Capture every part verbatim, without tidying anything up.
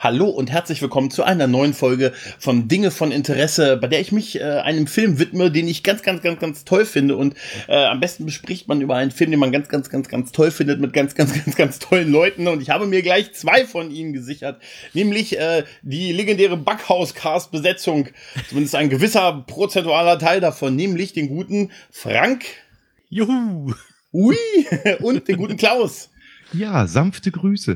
Hallo und herzlich willkommen zu einer neuen Folge von Dinge von Interesse, bei der ich mich äh, einem Film widme, den ich ganz, ganz, ganz, ganz toll finde. Und äh, am besten bespricht man über einen Film, den man ganz, ganz, ganz, ganz toll findet, mit ganz, ganz, ganz, ganz tollen Leuten. Und ich habe mir gleich zwei von ihnen gesichert, nämlich äh, die legendäre Backhaus-Cast-Besetzung, zumindest ein gewisser prozentualer Teil davon, nämlich den guten Frank. Juhu! Ui! Und den guten Klaus. Ja, sanfte Grüße.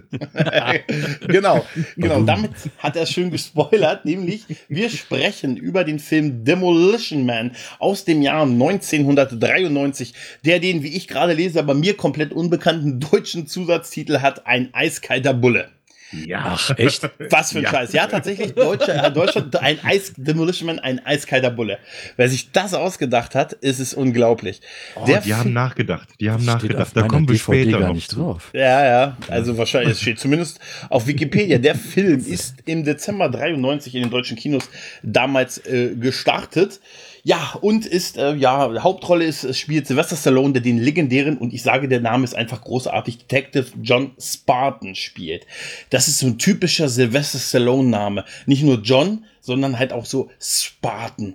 Genau, genau. Damit hat er schön gespoilert, nämlich wir sprechen über den Film Demolition Man aus dem Jahr neunzehnhundertdreiundneunzig, der den, wie ich gerade lese, aber mir komplett unbekannten deutschen Zusatztitel hat: Ein eiskalter Bulle. Ja. Ach, echt? Was für ein ja. Scheiß. Ja, tatsächlich, Deutsche, äh, Deutschland, ein Eis, Demolition Man, ein eiskalter Bulle. Wer sich das ausgedacht hat, ist es unglaublich. Oh, Der die F- haben nachgedacht, die haben nachgedacht, da kommen wir D V D später gar noch nicht zu. drauf. Ja, ja, also wahrscheinlich, es steht zumindest auf Wikipedia. Der Film ist im Dezember dreiundneunzig in den deutschen Kinos damals äh, gestartet. Ja, und ist, äh, ja, Hauptrolle ist, es spielt Sylvester Stallone, der den legendären, und ich sage, der Name ist einfach großartig, Detective John Spartan spielt. Das ist so ein typischer Sylvester Stallone-Name. Nicht nur John, sondern halt auch so Spartan.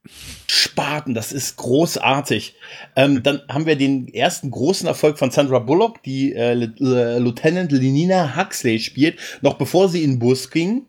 Spartan, das ist großartig. Ähm, dann haben wir den ersten großen Erfolg von Sandra Bullock, die äh, Lieutenant Lenina Huxley spielt, noch bevor sie in den Bus ging.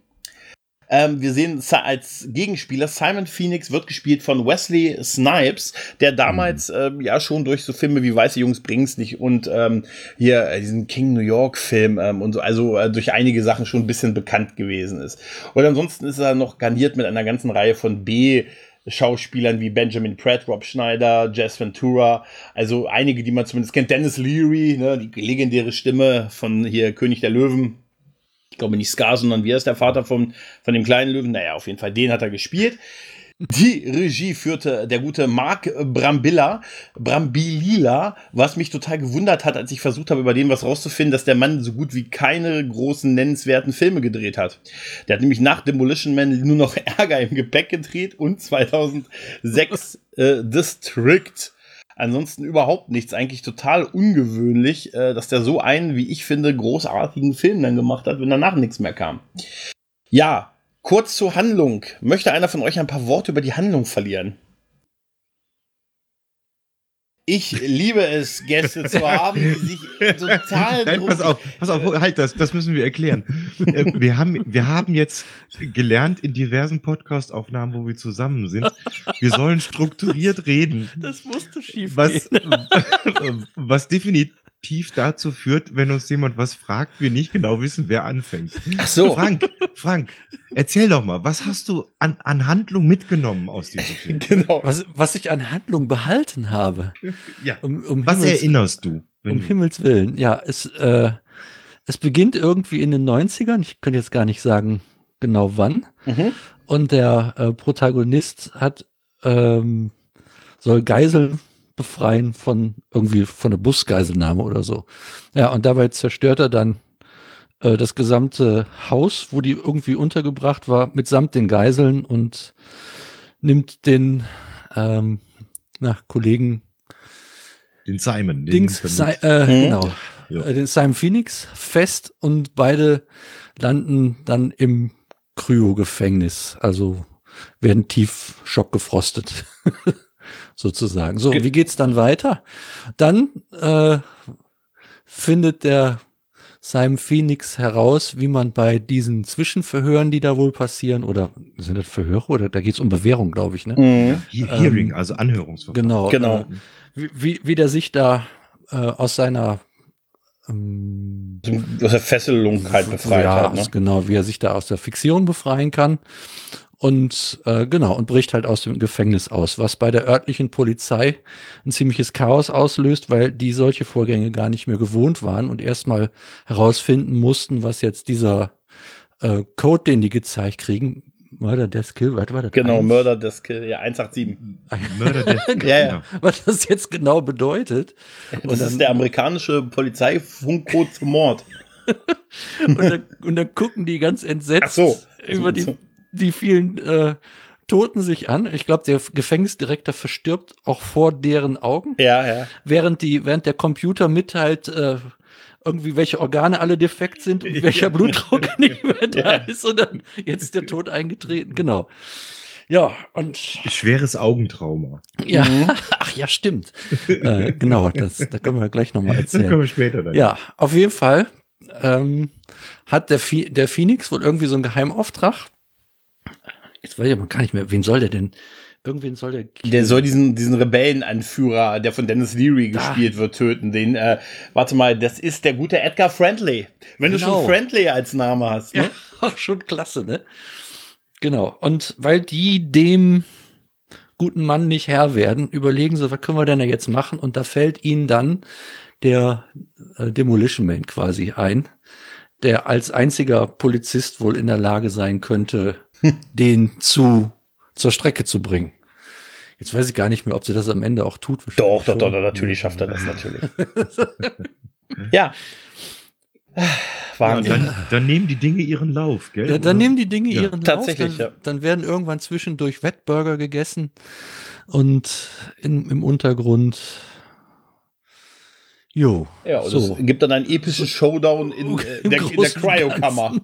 Ähm, wir sehen als Gegenspieler Simon Phoenix, wird gespielt von Wesley Snipes, der damals mhm. äh, ja schon durch so Filme wie Weiße Jungs bringt's nicht und ähm, hier äh, diesen King New York Film ähm, und so, also äh, durch einige Sachen schon ein bisschen bekannt gewesen ist. Und ansonsten ist er noch garniert mit einer ganzen Reihe von B- Schauspielern wie Benjamin Pratt, Rob Schneider, Jess Ventura, also einige, die man zumindest kennt. Dennis Leary, ne, die legendäre Stimme von hier König der Löwen. Ich glaube nicht Scar, sondern wie ist der Vater von, von dem kleinen Löwen? Naja, auf jeden Fall, den hat er gespielt. Die Regie führte der gute Mark Brambilla, Brambilila, was mich total gewundert hat, als ich versucht habe, über den was rauszufinden, dass der Mann so gut wie keine großen nennenswerten Filme gedreht hat. Der hat nämlich nach Demolition Man nur noch Ärger im Gepäck gedreht und zweitausendsechs äh, District. Ansonsten überhaupt nichts, eigentlich total ungewöhnlich, äh, dass der so einen, wie ich finde, großartigen Film dann gemacht hat, wenn danach nichts mehr kam. Ja, kurz zur Handlung. Möchte einer von euch ein paar Worte über die Handlung verlieren? Ich liebe es, Gäste zu haben, die sich total... Nein, pass auf, pass auf, halt das, das müssen wir erklären. wir, haben, wir haben jetzt gelernt in diversen Podcast-Aufnahmen, wo wir zusammen sind, wir sollen strukturiert reden. Das musste schief was, gehen. Was definitiv dazu führt, wenn uns jemand was fragt, wir nicht genau wissen, wer anfängt. Ach so. Frank, Frank, erzähl doch mal, was hast du an, an Handlung mitgenommen aus diesem Film? Genau. Was, was ich an Handlung behalten habe. Ja. Um, um was Himmels, erinnerst du? Um du? Himmels Willen. Ja, es, äh, es beginnt irgendwie in den neunzigern. Ich könnte jetzt gar nicht sagen, genau wann. Mhm. Und der äh, Protagonist hat, ähm, soll Geiseln befreien von irgendwie von der Busgeiselnahme oder so. Ja, und dabei zerstört er dann äh, das gesamte Haus, wo die irgendwie untergebracht war, mitsamt den Geiseln und nimmt den ähm, na, Kollegen den Simon. Den Dings, si- äh, hm? genau, ja. äh, den Simon Phoenix fest und beide landen dann im Kryo-Gefängnis, also werden tief schockgefrostet. Sozusagen. So, wie geht's dann weiter? Dann äh, findet der Simon Phoenix heraus, wie man bei diesen Zwischenverhören, die da wohl passieren, oder sind das Verhöre, oder da geht's um Bewährung, glaube ich, ne? Mhm. He- Hearing, ähm, also Anhörungsverfahren. Genau. Genau. Äh, wie, wie, wie der sich da äh, aus seiner ähm, aus der Fesselung halt befreit ja, hat. Ne? Genau, wie er sich da aus der Fiktion befreien kann. Und äh, genau, und bricht halt aus dem Gefängnis aus, was bei der örtlichen Polizei ein ziemliches Chaos auslöst, weil die solche Vorgänge gar nicht mehr gewohnt waren und erstmal herausfinden mussten, was jetzt dieser äh, Code, den die gezeigt kriegen, Murder, Death, Kill, was war das? Genau, eins? Murder, Death, Kill, ja, eins acht sieben. Murder, Death, Kill, ja, ja. Was das jetzt genau bedeutet. Das und dann, ist der amerikanische Polizeifunkcode zum Mord. und, dann, und dann gucken die ganz entsetzt Ach so. über die die vielen äh, Toten sich an. Ich glaube, der Gefängnisdirektor verstirbt auch vor deren Augen. Ja, ja. Während die, während der Computer mitteilt, äh, irgendwie welche Organe alle defekt sind und welcher ja. Blutdruck nicht mehr da ja. ist und dann jetzt ist der Tod eingetreten. Genau. Ja, und. Schweres Augentrauma. Ja, mhm. Ach ja, stimmt. äh, genau, das, da können wir gleich nochmal erzählen. Das können wir später dann. Ja, auf jeden Fall ähm, hat der, der Phoenix wohl irgendwie so einen Geheimauftrag. Jetzt weiß ich aber gar nicht mehr, wen soll der denn? Irgendwen soll der killen. Der soll diesen, diesen Rebellenanführer, der von Dennis Leary gespielt ah. wird, töten. Den, äh, warte mal, das ist der gute Edgar Friendly. Wenn genau. du schon Friendly als Name hast, ne? Ja, auch schon klasse, ne? Genau. Und weil die dem guten Mann nicht Herr werden, überlegen sie, was können wir denn da jetzt machen? Und da fällt ihnen dann der äh, Demolition Man quasi ein, der als einziger Polizist wohl in der Lage sein könnte, den zu zur Strecke zu bringen. Jetzt weiß ich gar nicht mehr, ob sie das am Ende auch tut. Doch, doch, doch, doch, natürlich schafft er das natürlich. Ja. Ja, dann, dann nehmen die Dinge ihren Lauf, gell? Ja, dann nehmen die Dinge ja, ihren tatsächlich, Lauf. Dann, ja. dann werden irgendwann zwischendurch Wettburger gegessen und in, im Untergrund. Jo. Ja, und so. Es gibt dann einen epischen Showdown in, äh, in der, in der Cryokammer.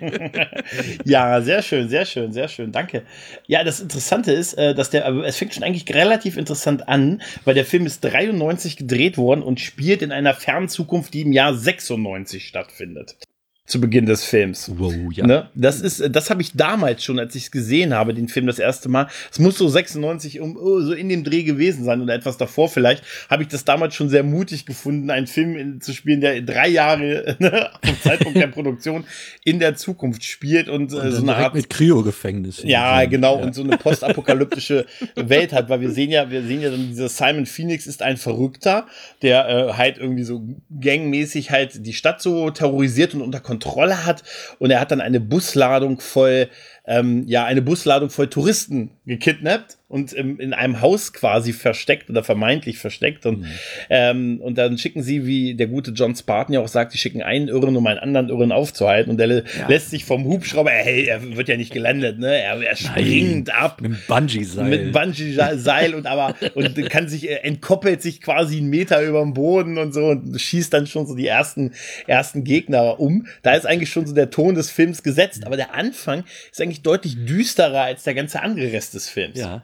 Ja, sehr schön, sehr schön, sehr schön, danke. Ja, das Interessante ist, äh, dass der, es fängt schon eigentlich relativ interessant an, weil der Film ist dreiundneunzig gedreht worden und spielt in einer fernen Zukunft, die im Jahr sechsundneunzig stattfindet. Zu Beginn des Films. Wow, ja. Ne? Das ist, das habe ich damals schon, als ich es gesehen habe, den Film das erste Mal. Es muss so sechsundneunzig um, oh, so in dem Dreh gewesen sein oder etwas davor vielleicht. Habe ich das damals schon sehr mutig gefunden, einen Film in, zu spielen, der drei Jahre ne, vom Zeitpunkt der Produktion in der Zukunft spielt und, und äh, so eine Art mit Kryo-Gefängnis. Ja, genau, ja. Und so eine postapokalyptische Welt hat, weil wir sehen ja, wir sehen ja dann, dieser Simon Phoenix ist ein Verrückter, der äh, halt irgendwie so gangmäßig halt die Stadt so terrorisiert und unter Kontrolle hat, und er hat dann eine Busladung voll, ähm, ja, eine Busladung voll Touristen gekidnappt und ähm, in einem Haus quasi versteckt oder vermeintlich versteckt und, mhm. ähm, und dann schicken sie, wie der gute John Spartan ja auch sagt, die schicken einen Irren, um einen anderen Irren aufzuhalten, und der ja. lässt sich vom Hubschrauber, hey, er wird ja nicht gelandet, ne, er, er springt Nein, ab. Mit einem Bungee-Seil. Mit einem Bungee-Seil und aber, und kann sich, äh, entkoppelt sich quasi einen Meter über dem Boden und so und schießt dann schon so die ersten, ersten Gegner um. Da ist eigentlich schon so der Ton des Films gesetzt, aber der Anfang ist eigentlich deutlich düsterer als der ganze andere Rest des Films. Ja.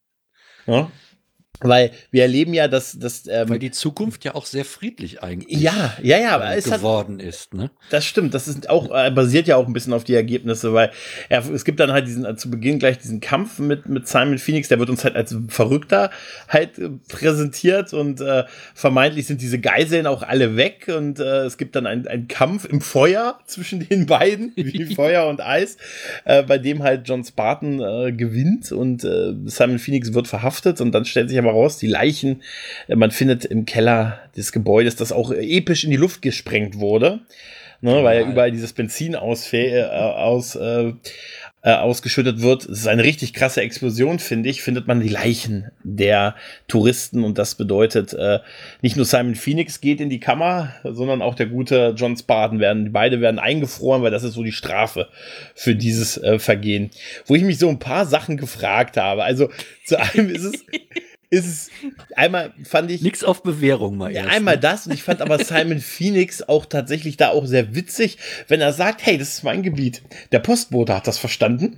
Ja? Weil wir erleben ja, dass, dass ähm, weil die Zukunft ja auch sehr friedlich eigentlich ja, ja, ja, aber äh, es geworden hat, ist. Ne? Das stimmt, das ist auch äh, basiert ja auch ein bisschen auf die Ergebnisse, weil er, es gibt dann halt diesen äh, zu Beginn gleich diesen Kampf mit mit Simon Phoenix, der wird uns halt als Verrückter halt äh, präsentiert und äh, vermeintlich sind diese Geiseln auch alle weg und äh, es gibt dann einen einen Kampf im Feuer zwischen den beiden, wie Feuer und Eis, äh, bei dem halt John Spartan äh, gewinnt und äh, Simon Phoenix wird verhaftet und dann stellt sich aber raus, die Leichen, äh, man findet im Keller des Gebäudes, das auch episch in die Luft gesprengt wurde, ne, weil ja überall dieses Benzin ausfä- äh, aus, äh, äh, ausgeschüttet wird. Es ist eine richtig krasse Explosion, finde ich, findet man die Leichen der Touristen und das bedeutet, äh, nicht nur Simon Phoenix geht in die Kammer, sondern auch der gute John Spartan werden, beide werden eingefroren, weil das ist so die Strafe für dieses äh, Vergehen. Wo ich mich so ein paar Sachen gefragt habe, also zu einem ist es ist es, einmal fand ich... Nix auf Bewährung mal ja, erst. Einmal das, und ich fand aber Simon Phoenix auch tatsächlich da auch sehr witzig, wenn er sagt, hey, das ist mein Gebiet. Der Postbote hat das verstanden.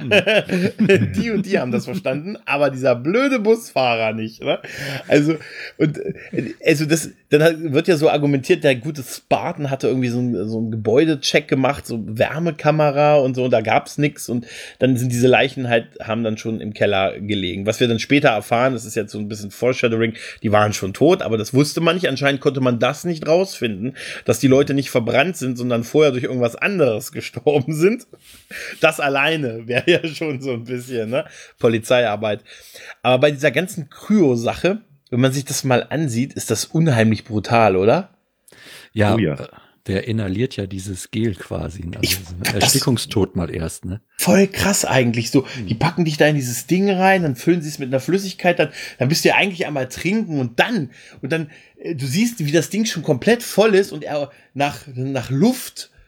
Die und die haben das verstanden, aber dieser blöde Busfahrer nicht. Ne? Also, und, also das, dann wird ja so argumentiert, der gute Spartan hatte irgendwie so einen, so einen Gebäudecheck gemacht, so Wärmekamera und so, und da gab's nix, und dann sind diese Leichen halt, haben dann schon im Keller gelegen. Was wir dann später erfahren, das ist jetzt so ein bisschen Foreshadowing, die waren schon tot, aber das wusste man nicht. Anscheinend konnte man das nicht rausfinden, dass die Leute nicht verbrannt sind, sondern vorher durch irgendwas anderes gestorben sind. Das alleine wäre ja schon so ein bisschen, ne, Polizeiarbeit. Aber bei dieser ganzen Kryo-Sache, wenn man sich das mal ansieht, ist das unheimlich brutal, oder? Ja, oh ja. Der inhaliert ja dieses Gel quasi. Also ich, Erstickungstod mal erst, ne? Voll krass eigentlich. So, die packen dich da in dieses Ding rein, dann füllen sie es mit einer Flüssigkeit, dann, dann bist du ja eigentlich einmal trinken und dann, und dann, du siehst, wie das Ding schon komplett voll ist und er nach, nach Luft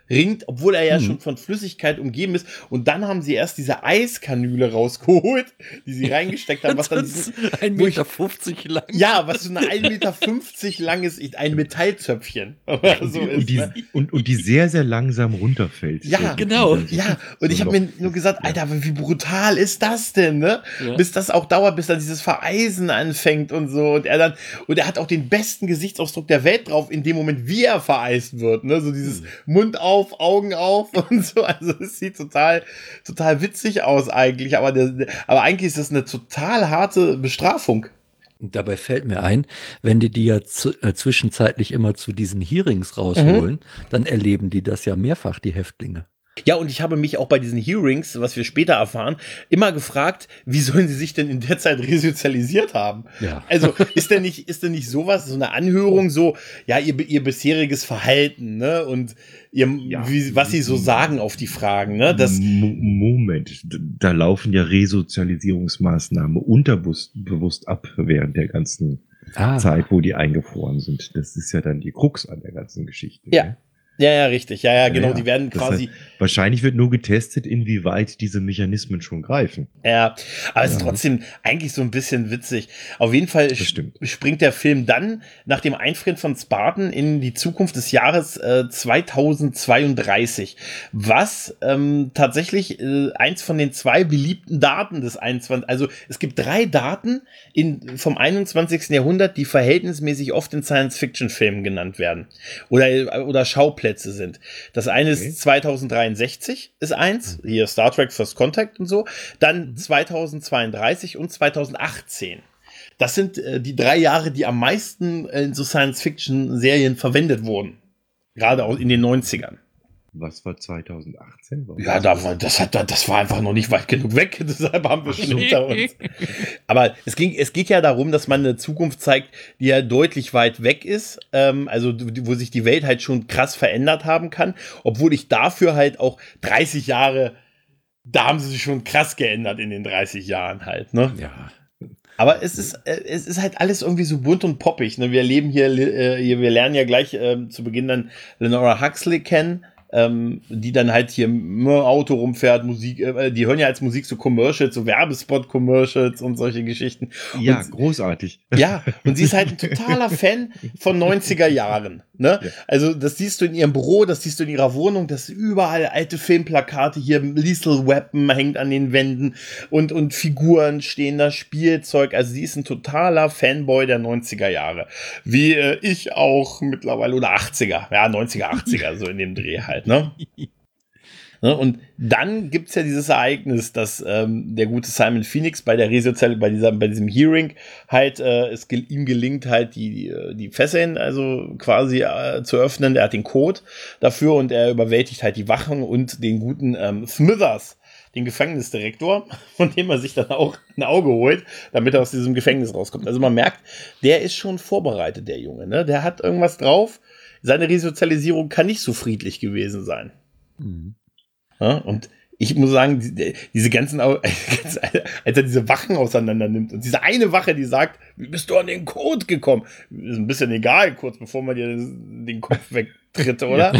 ringt, obwohl er ja Hm. schon von Flüssigkeit umgeben ist. Und dann haben sie erst diese Eiskanüle rausgeholt, die sie reingesteckt haben, was dann diesen, ein wo ich- Meter fünfzig lang. ja, was so eine ein Meter fünfzig langes, ein Metallzöpfchen. Und, so die, ist, und, die, ne? und, und die sehr, sehr langsam runterfällt. Ja, So, genau. so- Ja, und so ich habe noch- mir nur gesagt, Alter, wie brutal ist das denn, ne? Ja. Bis das auch dauert, bis dann dieses Vereisen anfängt und so. Und er dann, und er hat auch den besten Gesichtsausdruck der Welt drauf, in dem Moment, wie er vereist wird, ne? So dieses Mund auf, Augen auf und so. Also es sieht total, total witzig aus eigentlich. Aber, der, aber eigentlich ist das eine total harte Bestrafung. Und dabei fällt mir ein, wenn die die ja zu, äh, zwischenzeitlich immer zu diesen Hearings rausholen, dann erleben die das ja mehrfach, die Häftlinge. Ja, und ich habe mich auch bei diesen Hearings, was wir später erfahren, immer gefragt, wie sollen sie sich denn in der Zeit resozialisiert haben? Ja. Also ist denn nicht, ist denn nicht sowas, so eine Anhörung, so, ja, ihr, ihr bisheriges Verhalten, ne? Und ihr, Ja. wie, was sie so sagen auf die Fragen, ne? Das, Mo- Moment, da laufen ja Resozialisierungsmaßnahmen unterbewusst bewusst ab während der ganzen Ah, Zeit, wo die eingefroren sind. Das ist ja dann die Krux an der ganzen Geschichte. Ja. ne? ja, ja, richtig. Ja, ja, Ja, genau. ja. Die werden Das quasi, heißt, wahrscheinlich wird nur getestet, inwieweit diese Mechanismen schon greifen. ja, aber es ist Ja. trotzdem eigentlich so ein bisschen witzig. Auf jeden Fall Das stimmt. springt der Film dann nach dem Einfrieren von Spartan in die Zukunft des Jahres äh, zweitausendzweiunddreißig, was ähm, tatsächlich äh, eins von den zwei beliebten Daten des einundzwanzigsten. Also es gibt drei Daten in, vom einundzwanzigsten Jahrhundert, die verhältnismäßig oft in Science-Fiction-Filmen genannt werden oder, oder Schauplätze sind. Das eine Okay. ist zweitausenddreiundsechzig ist eins, hier Star Trek First Contact und so, dann zweitausendzweiunddreißig und zweitausendachtzehn. Das sind äh, die drei Jahre, die am meisten in so Science-Fiction-Serien verwendet wurden. Gerade auch in den neunzigern. Was war zweitausendachtzehn? Warum Ja, da war, das, hat, das war einfach noch nicht weit genug weg, deshalb haben wir schon hinter uns. Aber es, ging, es geht ja darum, dass man eine Zukunft zeigt, die ja deutlich weit weg ist, ähm, also wo sich die Welt halt schon krass verändert haben kann, obwohl ich dafür halt auch dreißig Jahre, da haben sie sich schon krass geändert in den dreißig Jahren halt, ne? ja. Aber es ist, äh, es ist halt alles irgendwie so bunt und poppig. Ne? Wir erleben hier, äh, hier, wir lernen ja gleich äh, zu Beginn dann Lenora Huxley kennen, ähm, die dann halt hier im Auto rumfährt, Musik, äh, die hören ja als Musik so Commercials, so Werbespot-Commercials und solche Geschichten. Ja, Und, großartig. ja, und sie ist halt ein totaler Fan von neunziger Jahren. Ne? Ja. Also das siehst du in ihrem Büro, das siehst du in ihrer Wohnung, das sind überall alte Filmplakate, hier Lethal Weapon hängt an den Wänden und, und Figuren stehen da, Spielzeug. Also sie ist ein totaler Fanboy der neunziger Jahre. Wie äh, ich auch mittlerweile, oder achtziger, ja, neunziger, achtziger, so in dem Dreh halt, ne? Ne, und dann gibt's ja dieses Ereignis, dass ähm, der gute Simon Phoenix bei der Resozial, bei dieser, bei diesem Hearing halt, äh, es gel ihm gelingt halt die, die, die Fesseln, also quasi äh, zu öffnen. Er hat den Code dafür und er überwältigt halt die Wachen und den guten ähm, Smithers, den Gefängnisdirektor, von dem er sich dann auch ein Auge holt, damit er aus diesem Gefängnis rauskommt. Also man merkt, der ist schon vorbereitet, der Junge, ne? Der hat irgendwas drauf. Seine Resozialisierung kann nicht so friedlich gewesen sein. Mhm. Ja, und ich muss sagen, die, diese ganzen, als er diese Wachen auseinander nimmt und diese eine Wache, die sagt, wie bist du an den Code gekommen? Ist ein bisschen egal, kurz bevor man dir den Kopf wegtritt, oder?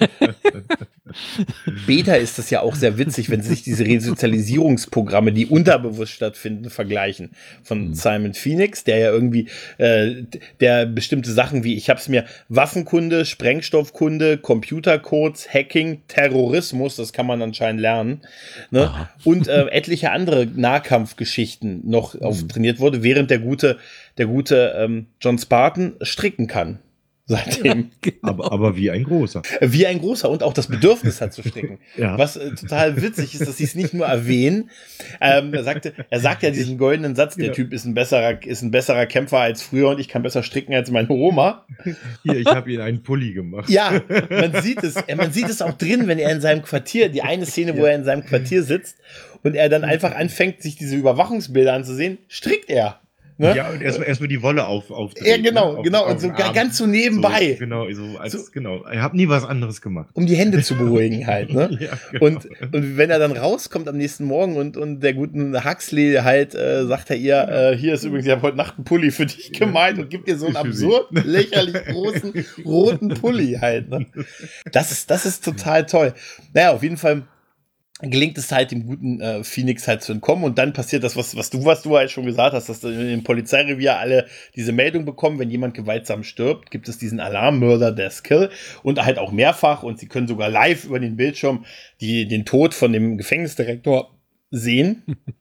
Später ist das ja auch sehr witzig, wenn sich diese Resozialisierungsprogramme, die unterbewusst stattfinden, vergleichen. Von mhm. Simon Phoenix, der ja irgendwie, äh, der bestimmte Sachen wie, ich hab's mir Waffenkunde, Sprengstoffkunde, Computercodes, Hacking, Terrorismus, das kann man anscheinend lernen, ne? Und äh, etliche andere Nahkampfgeschichten noch mhm. auftrainiert wurde, während der gute, der gute ähm, John Spartan stricken kann. Seitdem. Ja, genau. aber, aber wie ein großer. Wie ein großer und auch das Bedürfnis hat zu stricken. Ja. Was äh, total witzig ist, dass sie es nicht nur erwähnen. Ähm, er, sagte, er sagt ja diesen goldenen Satz, der ja. Typ ist ein besserer, ist ein besserer Kämpfer als früher und ich kann besser stricken als meine Oma. Hier, ich habe ihn einen Pulli gemacht. Ja, man sieht es. Man sieht es auch drin, wenn er in seinem Quartier, die eine Szene, wo er in seinem Quartier sitzt und er dann einfach anfängt, sich diese Überwachungsbilder anzusehen, strickt er. Ne? Ja, und erstmal erstmal die Wolle auf auf. Ja, genau, ne? auf, genau. auf Und so den Arm. ganz so nebenbei. So, genau, so als, So. genau. Ich habe nie was anderes gemacht. Um die Hände zu beruhigen halt, ne? Ja, genau. Und, und wenn er dann rauskommt am nächsten Morgen und, und der guten Huxley halt äh, sagt er ihr, äh, hier ist übrigens, ich habe heute Nacht einen Pulli für dich gemalt und gibt dir so einen absurd lächerlich großen roten Pulli halt, ne? Das ist, das ist total toll. Naja, auf jeden Fall gelingt es halt dem guten äh, Phoenix halt zu entkommen und dann passiert das, was, was du, was du halt schon gesagt hast, dass in dem Polizeirevier alle diese Meldung bekommen, wenn jemand gewaltsam stirbt, gibt es diesen Alarmmörder, der Skill und halt auch mehrfach und sie können sogar live über den Bildschirm die, den Tod von dem Gefängnisdirektor sehen.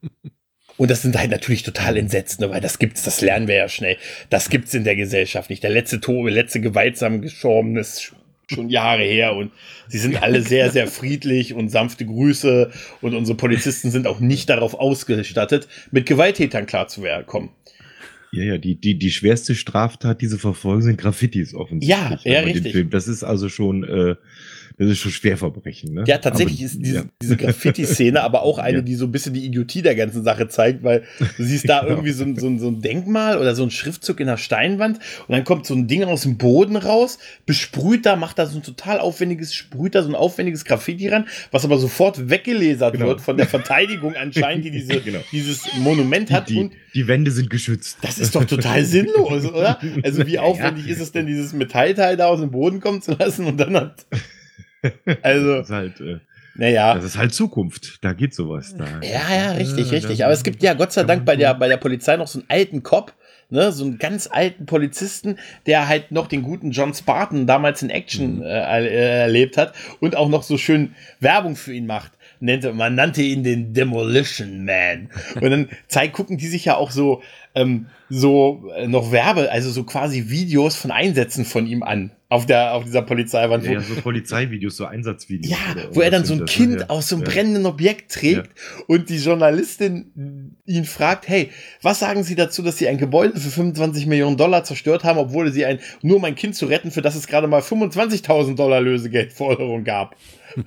Und das sind halt natürlich total entsetzt, ne, weil das gibt's, das lernen wir ja schnell. Das gibt's in der Gesellschaft nicht. Der letzte Tod, der letzte gewaltsam gestorben ist schon Jahre her und sie sind alle sehr, sehr friedlich und sanfte Grüße und unsere Polizisten sind auch nicht darauf ausgestattet, mit Gewalttätern klarzukommen. Ja, ja, die, die, die schwerste Straftat, diese Verfolgung, sind Graffitis offensichtlich. Ja, ja, richtig. Film. Das ist also schon, äh, das ist schon Schwerverbrechen, ne? Ja, tatsächlich aber, ist diese, ja. diese Graffiti-Szene aber auch eine, Ja. die so ein bisschen die Idiotie der ganzen Sache zeigt, weil du siehst da Genau. irgendwie so ein, so, ein, so ein Denkmal oder so ein Schriftzug in der Steinwand und dann kommt so ein Ding aus dem Boden raus, besprüht da, macht da so ein total aufwendiges, sprüht da so ein aufwendiges Graffiti ran, was aber sofort weggelesert Genau. wird von der Verteidigung anscheinend, die diese, Genau. dieses Monument hat Die, und die, die Wände sind geschützt. das ist doch total sinnlos, oder? Also wie aufwendig ist es denn, dieses Metallteil da aus dem Boden kommen zu lassen und dann hat... Also, das ist halt, äh, naja. das ist halt Zukunft. Da geht sowas. Da. Ja, ja, richtig, Ja, richtig. da- Aber es gibt ja Gott sei kann Dank man bei der, tun. bei der Polizei noch so einen alten Cop, ne, so einen ganz alten Polizisten, der halt noch den guten John Spartan damals in Action äh, äh, erlebt hat und auch noch so schön Werbung für ihn macht. Nannte, man nannte ihn den Demolition Man. Und dann zeig, gucken die sich ja auch so, ähm, so äh, noch Werbe, also so quasi Videos von Einsätzen von ihm an auf der, auf dieser Polizeiwand. Ja, wo, ja, so Polizeivideos, so Einsatzvideos. ja, oder wo er dann irgendwas so ein sind das, Kind ne? Ja. aus so einem Ja. brennenden Objekt trägt und die Journalistin ihn fragt, hey, was sagen Sie dazu, dass Sie ein Gebäude für fünfundzwanzig Millionen Dollar zerstört haben, obwohl Sie ein, nur um ein Kind zu retten, für das es gerade mal fünfundzwanzigtausend Dollar Lösegeldforderung gab?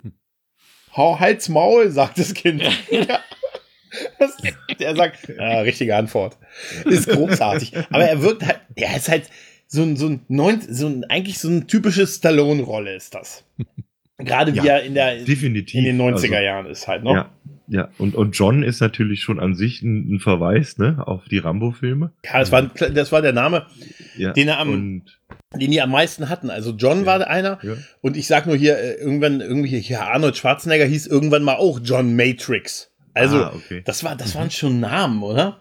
Hau Hals Maul, sagt das Kind. Ja. Das, der sagt, ah, richtige Antwort. Ist großartig. Aber er wirkt halt, er ist halt so ein, so ein, neun, so ein eigentlich so ein typisches Stallone-Rolle ist das. Gerade wie Ja, er in der, definitiv. in den neunziger Also, Jahren ist halt, ne? Ja, ja. Und, und John ist natürlich schon an sich ein, ein Verweis, ne, auf die Rambo-Filme. Ja, das war, das war der Name, Ja. den er am, und, den die am meisten hatten. Also John Ja. war einer. ja. Und ich sag nur hier, äh, irgendwann, irgendwie, hier, Arnold Schwarzenegger hieß irgendwann mal auch John Matrix. Also, Ah, okay. das war, das waren schon Namen, oder?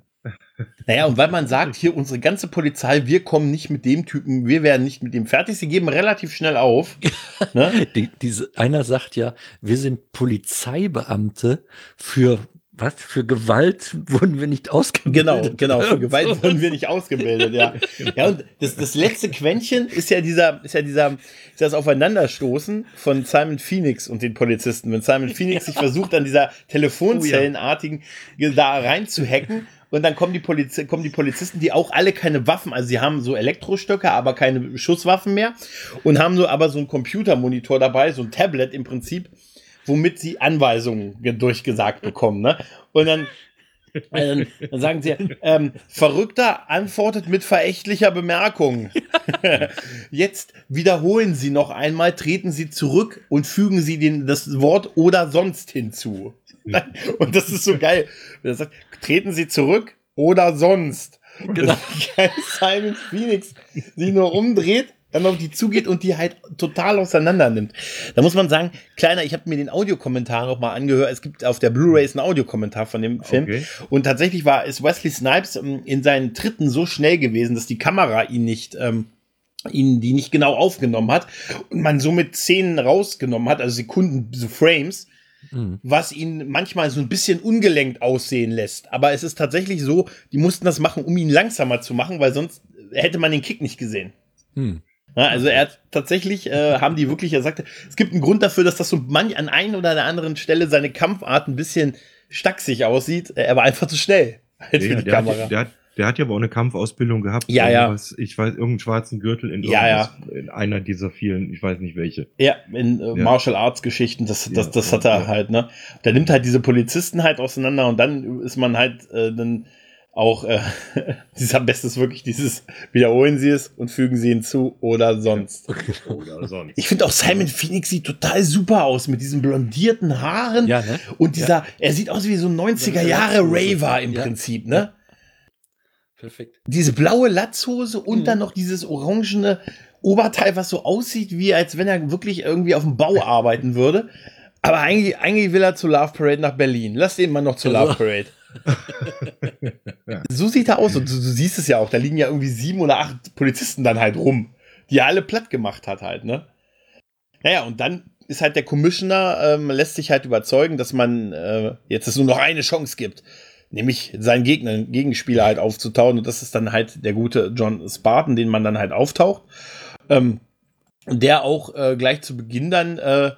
Naja, und weil man sagt, hier unsere ganze Polizei, wir kommen nicht mit dem Typen, wir werden nicht mit dem fertig, sie geben relativ schnell auf. Ne? Die, diese, einer sagt ja, wir sind Polizeibeamte für was? Für Gewalt wurden wir nicht ausgebildet. Genau, genau, für Gewalt So. wurden wir nicht ausgebildet, ja. Ja, und das, das letzte Quäntchen ist ja dieser, ist ja dieser, ist das Aufeinanderstoßen von Simon Phoenix und den Polizisten. Wenn Simon Phoenix sich versucht, an dieser Telefonzellenartigen da reinzuhacken, und dann kommen die, Poliz kommen die Polizisten, die auch alle keine Waffen, also sie haben so Elektrostöcke, aber keine Schusswaffen mehr und haben nur aber so einen Computermonitor dabei, so ein Tablet im Prinzip, womit sie Anweisungen ge- durchgesagt bekommen, ne? Und dann, äh, dann, dann sagen sie, ähm, Verrückter antwortet mit verächtlicher Bemerkung. Jetzt wiederholen Sie noch einmal, treten Sie zurück und fügen Sie den, das Wort oder sonst hinzu. Und das ist so geil. Er sagt, treten Sie zurück oder sonst. Genau. Geil, Simon Phoenix sich nur umdreht, dann auf die zugeht und die halt total auseinander nimmt. Da muss man sagen, kleiner, ich habe mir den Audiokommentar noch mal angehört. Es gibt auf der Blu-ray einen Audiokommentar von dem Film. Okay. Und tatsächlich war ist Wesley Snipes ähm, in seinen Tritten so schnell gewesen, dass die Kamera ihn nicht ähm, ihn die nicht genau aufgenommen hat und man somit Szenen rausgenommen hat, also Sekunden, so Frames, Mhm. was ihn manchmal so ein bisschen ungelenkt aussehen lässt. Aber es ist tatsächlich so, die mussten das machen, um ihn langsamer zu machen, weil sonst hätte man den Kick nicht gesehen. Hm. Ja, also er hat tatsächlich, äh, haben die wirklich, er sagte, es gibt einen Grund dafür, dass das so manch an einer oder der anderen Stelle seine Kampfart ein bisschen stacksig aussieht. Er war einfach zu schnell halt für Ja, die der, Kamera. hat, der, hat, der hat ja aber auch eine Kampfausbildung gehabt. Ja, ja. Irgendwas, ich weiß, irgendeinen schwarzen Gürtel in, Ja, irgendwas- in einer dieser vielen, ich weiß nicht welche. Ja, in äh, Ja. Martial Arts Geschichten, das, das, Ja, das ja, hat er ja. halt, ne? Der nimmt halt diese Polizisten halt auseinander und dann ist man halt äh, dann auch, äh, dieses am besten ist wirklich dieses, wiederholen Sie es und fügen Sie hinzu oder sonst. Oder sonst. Ich finde auch Simon Phoenix sieht total super aus mit diesen blondierten Haaren Ja, ne? und dieser, ja. er sieht aus wie so ein neunziger Jahre Raver im ja. Prinzip, ne? Ja. Perfekt. Diese blaue Latzhose und mhm. dann noch dieses orangene Oberteil, was so aussieht, wie als wenn er wirklich irgendwie auf dem Bau arbeiten würde. Aber eigentlich, eigentlich will er zur Love Parade nach Berlin. Lass den mal noch zur Love Parade. ja. So sieht er aus und du, du siehst es ja auch, da liegen ja irgendwie sieben oder acht Polizisten dann halt rum, die er alle platt gemacht hat halt, ne? Naja, und dann ist halt der Commissioner, ähm, lässt sich halt überzeugen, dass man äh, jetzt es nur noch eine Chance gibt, nämlich seinen Gegner, Gegenspieler halt aufzutauen und das ist dann halt der gute John Spartan, den man dann halt auftaucht, ähm, der auch äh, gleich zu Beginn dann äh,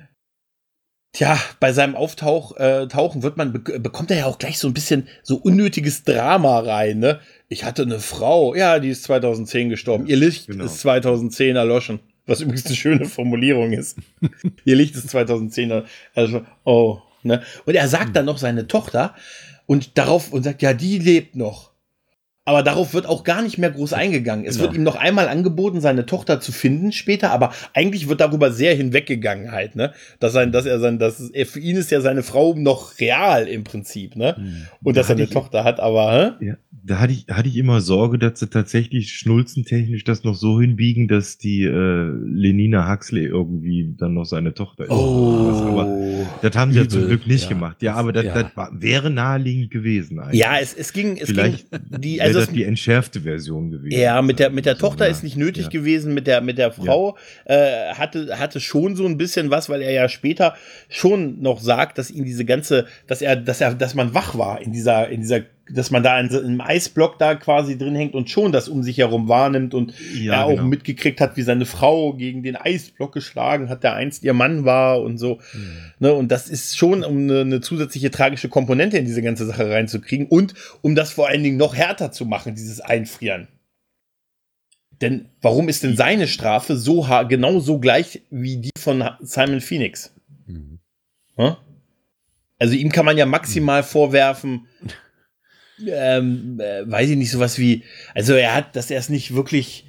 Tja, bei seinem Auftauch, äh, Tauchen wird man, be- bekommt er ja auch gleich so ein bisschen so unnötiges Drama rein, ne? Ich hatte eine Frau, ja, die ist zweitausendzehn gestorben. Ihr Licht genau. ist zweitausendzehn erloschen. Was übrigens eine schöne Formulierung ist. Ihr Licht ist zweitausendzehn erloschen. Also, oh, ne? Und er sagt dann noch seine Tochter und darauf und sagt, ja, die lebt noch. Aber darauf wird auch gar nicht mehr groß eingegangen. Es genau. wird ihm noch einmal angeboten, seine Tochter zu finden später, aber eigentlich wird darüber sehr hinweggegangen halt, ne? Dass er, dass er sein, dass er, für ihn ist ja seine Frau noch real im Prinzip, ne? Hm. Und da dass er eine ich, Tochter hat, aber, hä? Ja, da hatte ich, hatte ich immer Sorge, dass sie tatsächlich schnulzentechnisch das noch so hinbiegen, dass die äh, Lenina Huxley irgendwie dann noch seine Tochter ist. Oh. Aber das haben sie Übel. ja zum Glück nicht ja. gemacht. Ja, aber das, ja. das war, wäre naheliegend gewesen eigentlich. Ja, es, es ging, es Vielleicht ging, die, also das die entschärfte Version gewesen. Ja, mit der, mit der Tochter so, ist nicht nötig ja. gewesen, mit der, mit der Frau ja. äh, hatte, hatte schon so ein bisschen was, weil er ja später schon noch sagt, dass ihm diese ganze, dass er, dass er, dass man wach war in dieser, in dieser, dass man da in so einem Eisblock da quasi drin hängt und schon das um sich herum wahrnimmt und ja, er auch genau. mitgekriegt hat, wie seine Frau gegen den Eisblock geschlagen hat, der einst ihr Mann war und so. Mhm. Ne, und das ist schon, um eine, eine zusätzliche tragische Komponente in diese ganze Sache reinzukriegen und um das vor allen Dingen noch härter zu machen, dieses Einfrieren. Denn warum ist denn seine Strafe so genau so gleich wie die von Simon Phoenix? Mhm. Hm? Also ihm kann man ja maximal vorwerfen, ähm, äh, weiß ich nicht, sowas wie, also er hat, dass er es nicht wirklich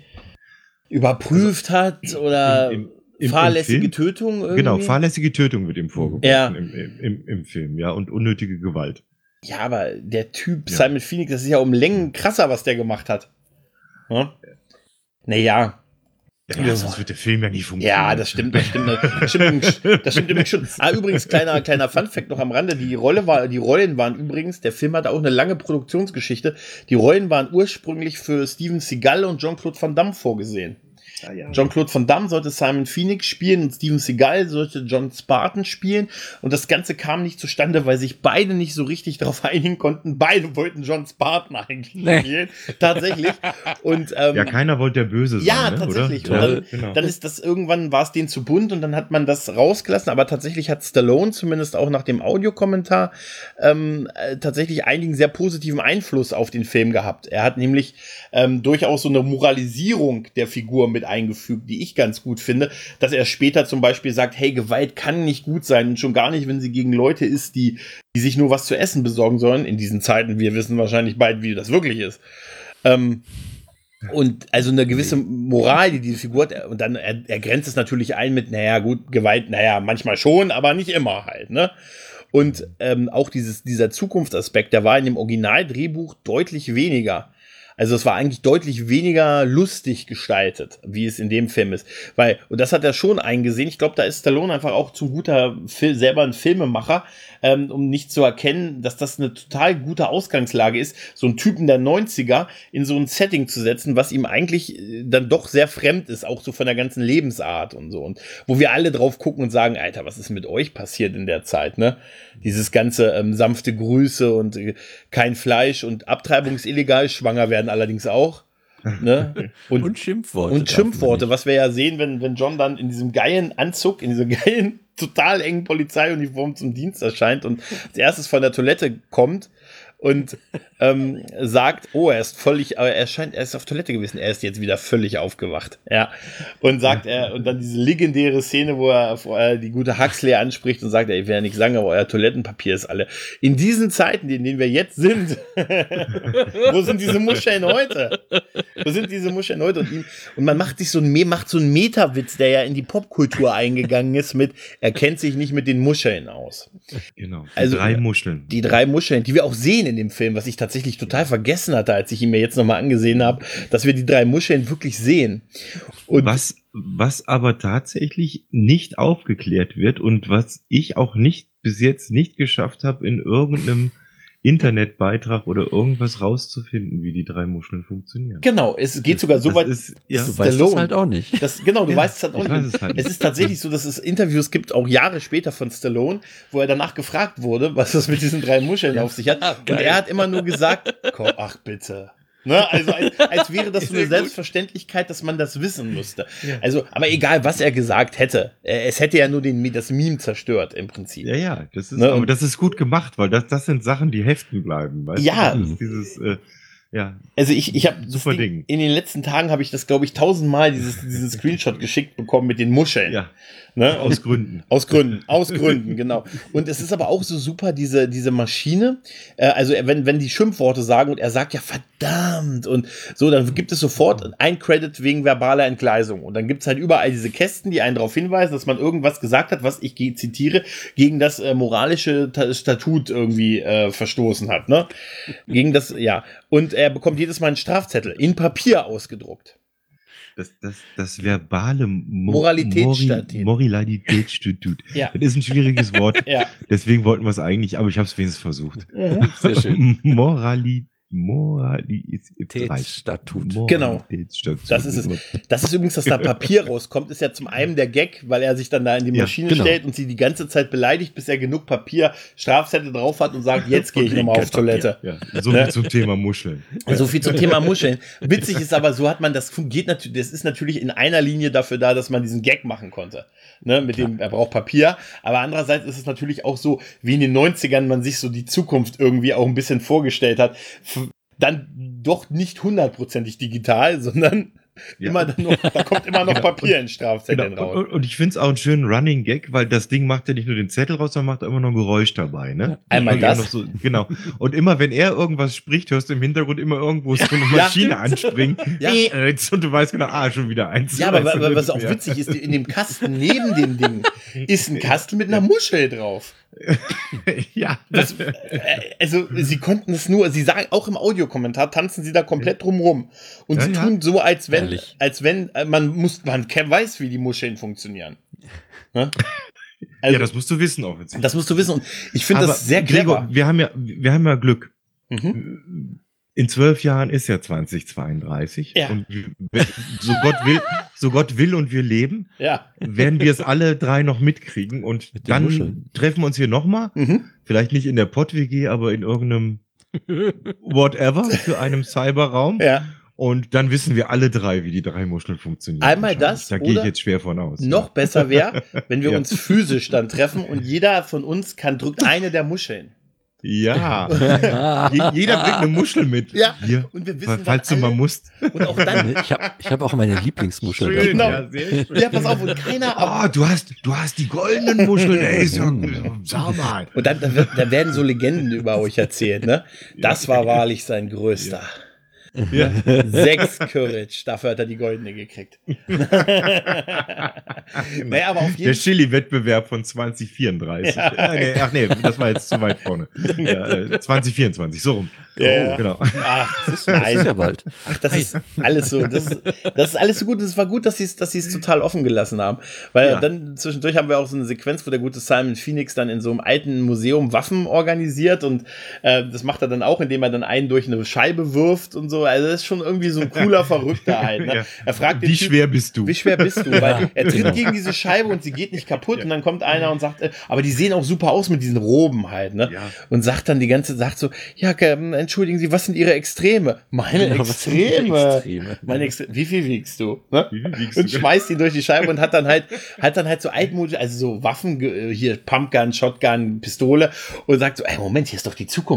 überprüft also, hat oder im, im, im, fahrlässige im Tötung irgendwie. Genau, fahrlässige Tötung wird ihm vorgeworfen ja. im, im, im Film, ja, und unnötige Gewalt. Ja, aber der Typ ja. Simon Phoenix, das ist ja um Längen krasser, was der gemacht hat. Hm? Naja. Ja, ja, sonst wird der Film ja nicht funktionieren. Ja, das stimmt, das stimmt, das stimmt, das stimmt übrigens schon. Ah, übrigens, kleiner, kleiner Funfact noch am Rande. Die Rolle war, die Rollen waren übrigens, der Film hatte auch eine lange Produktionsgeschichte. Die Rollen waren ursprünglich für Steven Seagal und Jean-Claude Van Damme vorgesehen. Ja, ja. Jean-Claude Van Damme sollte Simon Phoenix spielen und Steven Seagal sollte John Spartan spielen und das Ganze kam nicht zustande, weil sich beide nicht so richtig darauf einigen konnten. Beide wollten John Spartan eigentlich nee. spielen, tatsächlich. Und, ähm, ja, keiner wollte der Böse sein, ja, ne, tatsächlich. Oder? Und dann, ja, genau. dann ist das irgendwann, war es denen zu bunt und dann hat man das rausgelassen, aber tatsächlich hat Stallone, zumindest auch nach dem Audiokommentar, ähm, äh, tatsächlich einigen sehr positiven Einfluss auf den Film gehabt. Er hat nämlich ähm, durchaus so eine Moralisierung der Figur mit eingefügt, die ich ganz gut finde, dass er später zum Beispiel sagt, hey, Gewalt kann nicht gut sein und schon gar nicht, wenn sie gegen Leute ist, die, die sich nur was zu essen besorgen sollen in diesen Zeiten. Wir wissen wahrscheinlich beide, wie das wirklich ist. Ähm, und also eine gewisse Moral, die diese Figur hat, und dann, er, er grenzt es natürlich ein mit, naja, gut, Gewalt, naja, manchmal schon, aber nicht immer halt, ne? Und ähm, auch dieses, dieser Zukunftsaspekt, der war in dem Originaldrehbuch deutlich weniger. Also es war eigentlich deutlich weniger lustig gestaltet, wie es in dem Film ist. Weil, und das hat er schon eingesehen, ich glaube, da ist Stallone einfach auch zum guter, Fil- selber ein Filmemacher, ähm, um nicht zu erkennen, dass das eine total gute Ausgangslage ist, so einen Typen der neunziger in so ein Setting zu setzen, was ihm eigentlich äh, dann doch sehr fremd ist, auch so von der ganzen Lebensart und so. Und wo wir alle drauf gucken und sagen, Alter, was ist mit euch passiert in der Zeit, ne? Dieses ganze ähm, sanfte Grüße und äh, kein Fleisch und abtreibungsillegal, schwanger werden allerdings auch. Ne? Und, und Schimpfworte. Und Schimpfworte, was wir ja sehen, wenn, wenn John dann in diesem geilen Anzug, in dieser geilen, total engen Polizeiuniform zum Dienst erscheint und als erstes von der Toilette kommt und ähm, sagt, oh, er ist völlig, aber er scheint, er ist auf Toilette gewesen, er ist jetzt wieder völlig aufgewacht, ja, und sagt er, und dann diese legendäre Szene, wo er, wo er die gute Huxley anspricht und sagt, ey, ich will ja nichts sagen, aber euer Toilettenpapier ist alle. In diesen Zeiten, in denen wir jetzt sind, wo sind diese Muscheln heute? Wo sind diese Muscheln heute? Und, ihm, und man macht sich so ein, macht so einen Meta-Witz, der ja in die Popkultur eingegangen ist mit, er kennt sich nicht mit den Muscheln aus. Genau, die also, drei Muscheln. Die drei Muscheln, die wir auch sehen in dem Film, was ich tatsächlich total vergessen hatte, als ich ihn mir jetzt nochmal angesehen habe, dass wir die drei Muscheln wirklich sehen. Und was, was aber tatsächlich nicht aufgeklärt wird und was ich auch nicht bis jetzt nicht geschafft habe, in irgendeinem Internetbeitrag oder irgendwas rauszufinden, wie die drei Muscheln funktionieren. Genau, es geht sogar so das weit, ist, ja, du weißt es halt auch nicht. Das, genau, du ja, weißt es halt auch nicht. Es, halt nicht. Es ist tatsächlich so, dass es Interviews gibt, auch Jahre später von Stallone, wo er danach gefragt wurde, was das mit diesen drei Muscheln auf sich hat. Und er hat immer nur gesagt, komm, ach bitte. Ne? Also als, als wäre das so eine Selbstverständlichkeit, dass man das wissen müsste. Ja. Also, aber egal, was er gesagt hätte, es hätte ja nur den, das Meme zerstört im Prinzip. Ja, ja, das ist, ne? aber das ist gut gemacht, weil das, das sind Sachen, die heften bleiben. Weißt ja. du? Das ist dieses, äh, ja. Also ich, ich habe super Ding. In den letzten Tagen habe ich das, glaube ich, tausendmal dieses, dieses Screenshot geschickt bekommen mit den Muscheln. Ja. Ne? Aus Gründen. Aus Gründen, aus Gründen, genau. Und es ist aber auch so super, diese, diese Maschine, äh, also wenn, wenn die Schimpfworte sagen und er sagt ja verdammt und so, dann gibt es sofort ein Credit wegen verbaler Entgleisung. Und dann gibt es halt überall diese Kästen, die einen darauf hinweisen, dass man irgendwas gesagt hat, was ich zitiere, gegen das äh, moralische Statut irgendwie äh, verstoßen hat. Ne? Gegen das, ja. Und er bekommt jedes Mal einen Strafzettel in Papier ausgedruckt. Das, das, das verbale Mo Moralitätsstatut. Moralitätsstatut. Ja. Das ist ein schwieriges Wort. Ja. Deswegen wollten wir es eigentlich, aber ich habe es wenigstens versucht. Mhm. Sehr schön. Moralität. Moralitätsstatut. Genau. Das ist es. Das ist übrigens, dass da Papier rauskommt, ist ja zum einen der Gag, weil er sich dann da in die Maschine ja, genau. stellt und sie die ganze Zeit beleidigt, bis er genug Papier, Strafzettel drauf hat und sagt, jetzt gehe ich nochmal auf Toilette. Ja, so viel ne? zum Thema Muscheln. So viel zum Thema Muscheln. Witzig ist aber, so hat man das geht natürlich, das ist natürlich in einer Linie dafür da, dass man diesen Gag machen konnte. Ne, mit dem, er braucht Papier. Aber andererseits ist es natürlich auch so, wie in den neunzigern man sich so die Zukunft irgendwie auch ein bisschen vorgestellt hat. Dann doch nicht hundertprozentig digital, sondern ja. immer dann noch, da kommt immer noch genau. Papier in Strafzetteln genau. raus. Und, und ich finde es auch einen schönen Running Gag, weil das Ding macht ja nicht nur den Zettel raus, sondern macht auch immer noch ein Geräusch dabei. Ne? Einmal und das. Noch so, genau. Und immer, wenn er irgendwas spricht, hörst du im Hintergrund immer irgendwo so eine Maschine ja, anspringen. Ja. Und du weißt genau, ah, schon wieder eins. Ja, aber was, was auch witzig ist, in dem Kasten neben dem Ding ist ein Kasten mit einer Muschel drauf. ja. Das, also, sie konnten es nur, sie sagen, auch im Audiokommentar tanzen sie da komplett drum rum. Und ja, sie ja. tun so, als wenn, Ehrlich? als wenn, man muss, man weiß, wie die Muscheln funktionieren. Ne? Also, ja, das musst du wissen, offensichtlich. Das musst du wissen. Und ich finde das sehr clever. Gregor, wir haben ja, wir haben ja Glück. Mhm. In zwölf Jahren ist ja zwanzig zweiunddreißig. Ja. Und so Gott will, so Gott will und wir leben, ja. werden wir es alle drei noch mitkriegen. Und Mit dann Muscheln. treffen wir uns hier nochmal. Mhm. Vielleicht nicht in der Pott-W G, aber in irgendeinem whatever für einem Cyberraum. Ja. Und dann wissen wir alle drei, wie die drei Muscheln funktionieren. Einmal das, da gehe ich jetzt schwer von aus. Noch ja. besser wäre, wenn wir ja. uns physisch dann treffen und jeder von uns kann drückt eine der Muscheln. Ja, Je, jeder bringt eine Muschel mit. Ja, Hier, und wir wissen, falls du mal musst. Und auch dann. Ich habe ich hab auch meine Lieblingsmuschel. Schön, genau. Ja, sehr schön. Ja, pass auf, und keiner. Oh, du hast, du hast die goldenen Muscheln, ey, so, sag mal. Und dann, dann, wird, dann werden so Legenden über euch erzählt, ne? Das war wahrlich sein größter. Ja. Ja. Sechs Courage, dafür hat er die goldene gekriegt. Naja, aber auf jeden Der Chili-Wettbewerb von zwanzig vierunddreißig. Ja. Ach, nee, ach nee, das war jetzt zu weit vorne. Ja, zwanzig vierundzwanzig, so rum. Ja. Oh, genau. Ach, das ist, das ist ja bald. Ach, das ist alles so. Das ist, das ist alles so gut. Es war gut, dass sie es dass sie es total offen gelassen haben. Weil ja. dann zwischendurch haben wir auch so eine Sequenz, wo der gute Simon Phoenix dann in so einem alten Museum Waffen organisiert. Und äh, das macht er dann auch, indem er dann einen durch eine Scheibe wirft und so. Also das ist schon irgendwie so ein cooler Verrückter halt. Ne? Ja. Er fragt den Wie Typ, schwer bist du? Wie schwer bist du? Weil er tritt gegen diese Scheibe und sie geht nicht kaputt. Ja. Und dann kommt einer und sagt, äh, aber die sehen auch super aus mit diesen Roben halt. Ne? Ja. Und sagt dann die ganze Zeit so, ja, entschuldigen Sie, was sind Ihre Extreme? Meine ja, Extreme. Extreme. Meine Extre- Wie viel wiegst du? Ne? Wie viel wiegst und du? Schmeißt ihn durch die Scheibe und hat dann halt, hat dann halt so altmodisch, also so Waffen, hier Pumpgun, Shotgun, Pistole und sagt so, ey, Moment, hier ist doch die Zukunft.